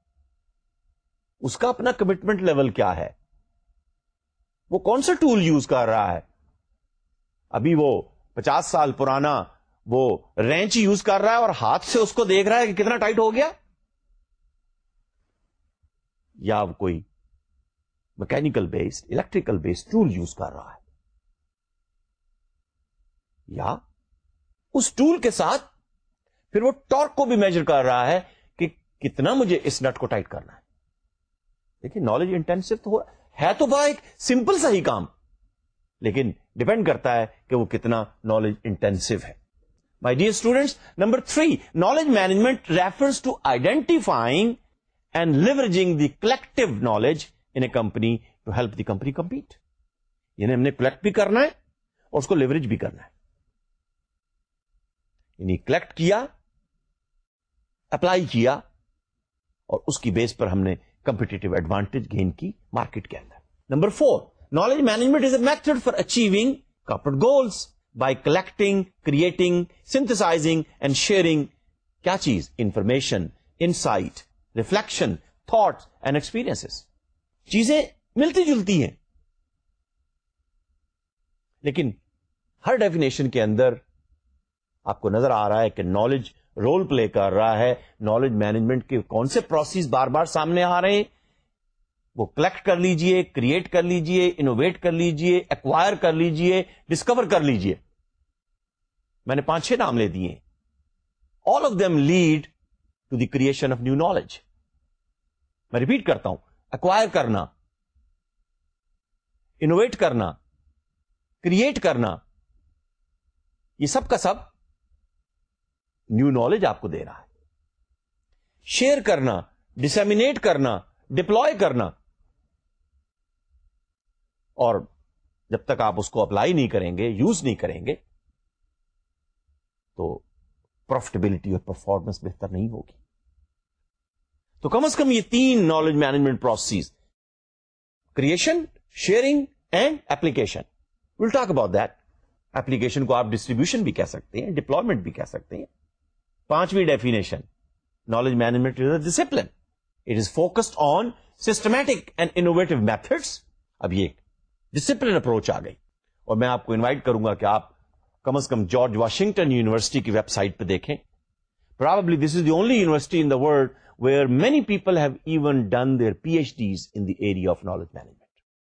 اس کا اپنا کمٹمنٹ لیول کیا ہے، وہ کون سا ٹول یوز کر رہا ہے؟ ابھی وہ پچاس سال پرانا وہ رینچ یوز کر رہا ہے اور ہاتھ سے اس کو دیکھ رہا ہے کہ کتنا ٹائٹ ہو گیا، یا وہ کوئی mechanical based electrical based tool use کر رہا ہے، یا اس ٹول کے ساتھ پھر وہ ٹارک کو بھی میجر کر رہا ہے کہ کتنا مجھے اس نٹ کو ٹائٹ کرنا ہے. دیکھیے نالج انٹینسو تو ہے تو بڑا ایک سمپل سا ہی کام، لیکن ڈپینڈ کرتا ہے کہ وہ کتنا نالج انٹینسو ہے. My dear students, number three, knowledge management refers to identifying and leveraging the collective knowledge in a company to help the company compete. یعنی ہم نے کلیکٹ بھی کرنا ہے اور اس کو لیوریج بھی کرنا ہے. یعنی کلیکٹ کیا، اپلائی کیا، اور اس کی بیس پر ہم نے کمپیٹیٹو ایڈوانٹیج گین کی مارکیٹ کے اندر. Number four, knowledge management is a method for achieving corporate goals by collecting, creating, synthesising and sharing. کیا چیز؟ Information, insight, reflection, thoughts and experiences. چیزیں ملتی جلتی ہیں، لیکن ہر ڈیفینیشن کے اندر آپ کو نظر آ رہا ہے کہ نالج رول پلے کر رہا ہے. نالج مینجمنٹ کے کون سے پروسیس بار بار سامنے آ رہے ہیں؟ وہ کلیکٹ کر لیجئے، کریٹ کر لیجئے، انوویٹ کر لیجئے، ایکوائر کر لیجئے، ڈسکور کر لیجئے. میں نے پانچ چھ نام لے دیے. All of them lead to the creation of new knowledge. میں ریپیٹ کرتا ہوں، ایکوائر کرنا، انوویٹ کرنا، کریٹ کرنا، یہ سب کا سب نیو نالج آپ کو دے رہا ہے. شیئر کرنا، ڈسیمینیٹ کرنا، ڈپلوائے کرنا، اور جب تک آپ اس کو اپلائی نہیں کریں گے، یوز نہیں کریں گے، تو پروفیٹیبلٹی اور پرفارمنس بہتر نہیں ہوگی. تو کم از کم یہ تین knowledge management process, creation, sharing and application. Will talk about that. Application کو آپ ڈسٹریبیوشن بھی کہہ سکتے ہیں، ڈپلوائمنٹ بھی کہہ سکتے ہیں. پانچویں definition, knowledge management is a discipline. It is focused on systematic and innovative methods. اب یہ ڈسپلن اپروچ آ گئی، اور میں آپ کو انوائٹ کروں گا کہ آپ کم از کم جارج واشنگٹن یونیورسٹی کی ویب سائٹ پہ دیکھیں. Probably this is the only university in the world where many people have even done their P H Ds in the area of knowledge management.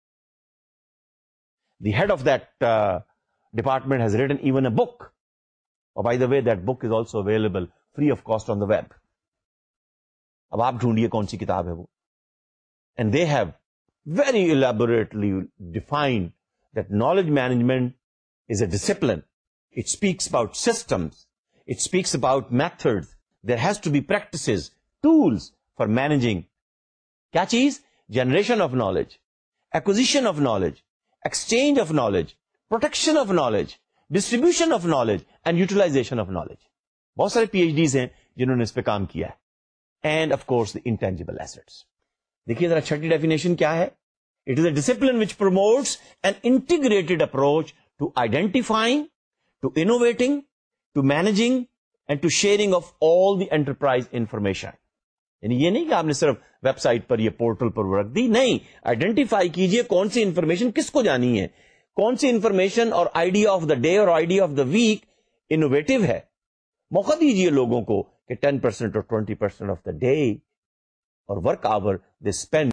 The head of that department has written even a book. Or by the way, that book is also available free of cost on the web. اب آپ ڈھونڈیے کون سی کتاب ہے وہ. And they have very elaborately defined that knowledge management is a discipline. It speaks about systems. It speaks about methods. There has to be practices, tools for managing. کیا چیز؟ Generation of knowledge, acquisition of knowledge, exchange of knowledge, protection of knowledge, distribution of knowledge and utilisation of knowledge. بہت سارے پی H days ہیں جنہوں نے اس پہ کام کیا ہے. And of course the intangible assets. دیکھیے ذرا چھٹی ڈیفینیشن کیا ہے. It is a discipline which promotes an integrated approach to identifying, to innovating, to managing and to sharing of all the enterprise information. یعنی یہ نہیں کہ آپ نے صرف ویب سائٹ پر یہ پورٹل پر رکھ دی، نہیں، آئیڈینٹیفائی کیجئے کون سی انفارمیشن کس کو جانی ہے، کون سی انفارمیشن اور آئیڈیا آف دا ڈے اور idea of the week innovative ہے. موقع دیجیے لوگوں کو کہ ٹین پرسینٹ اور twenty percent of the day اور ورک آور دے اسپینڈ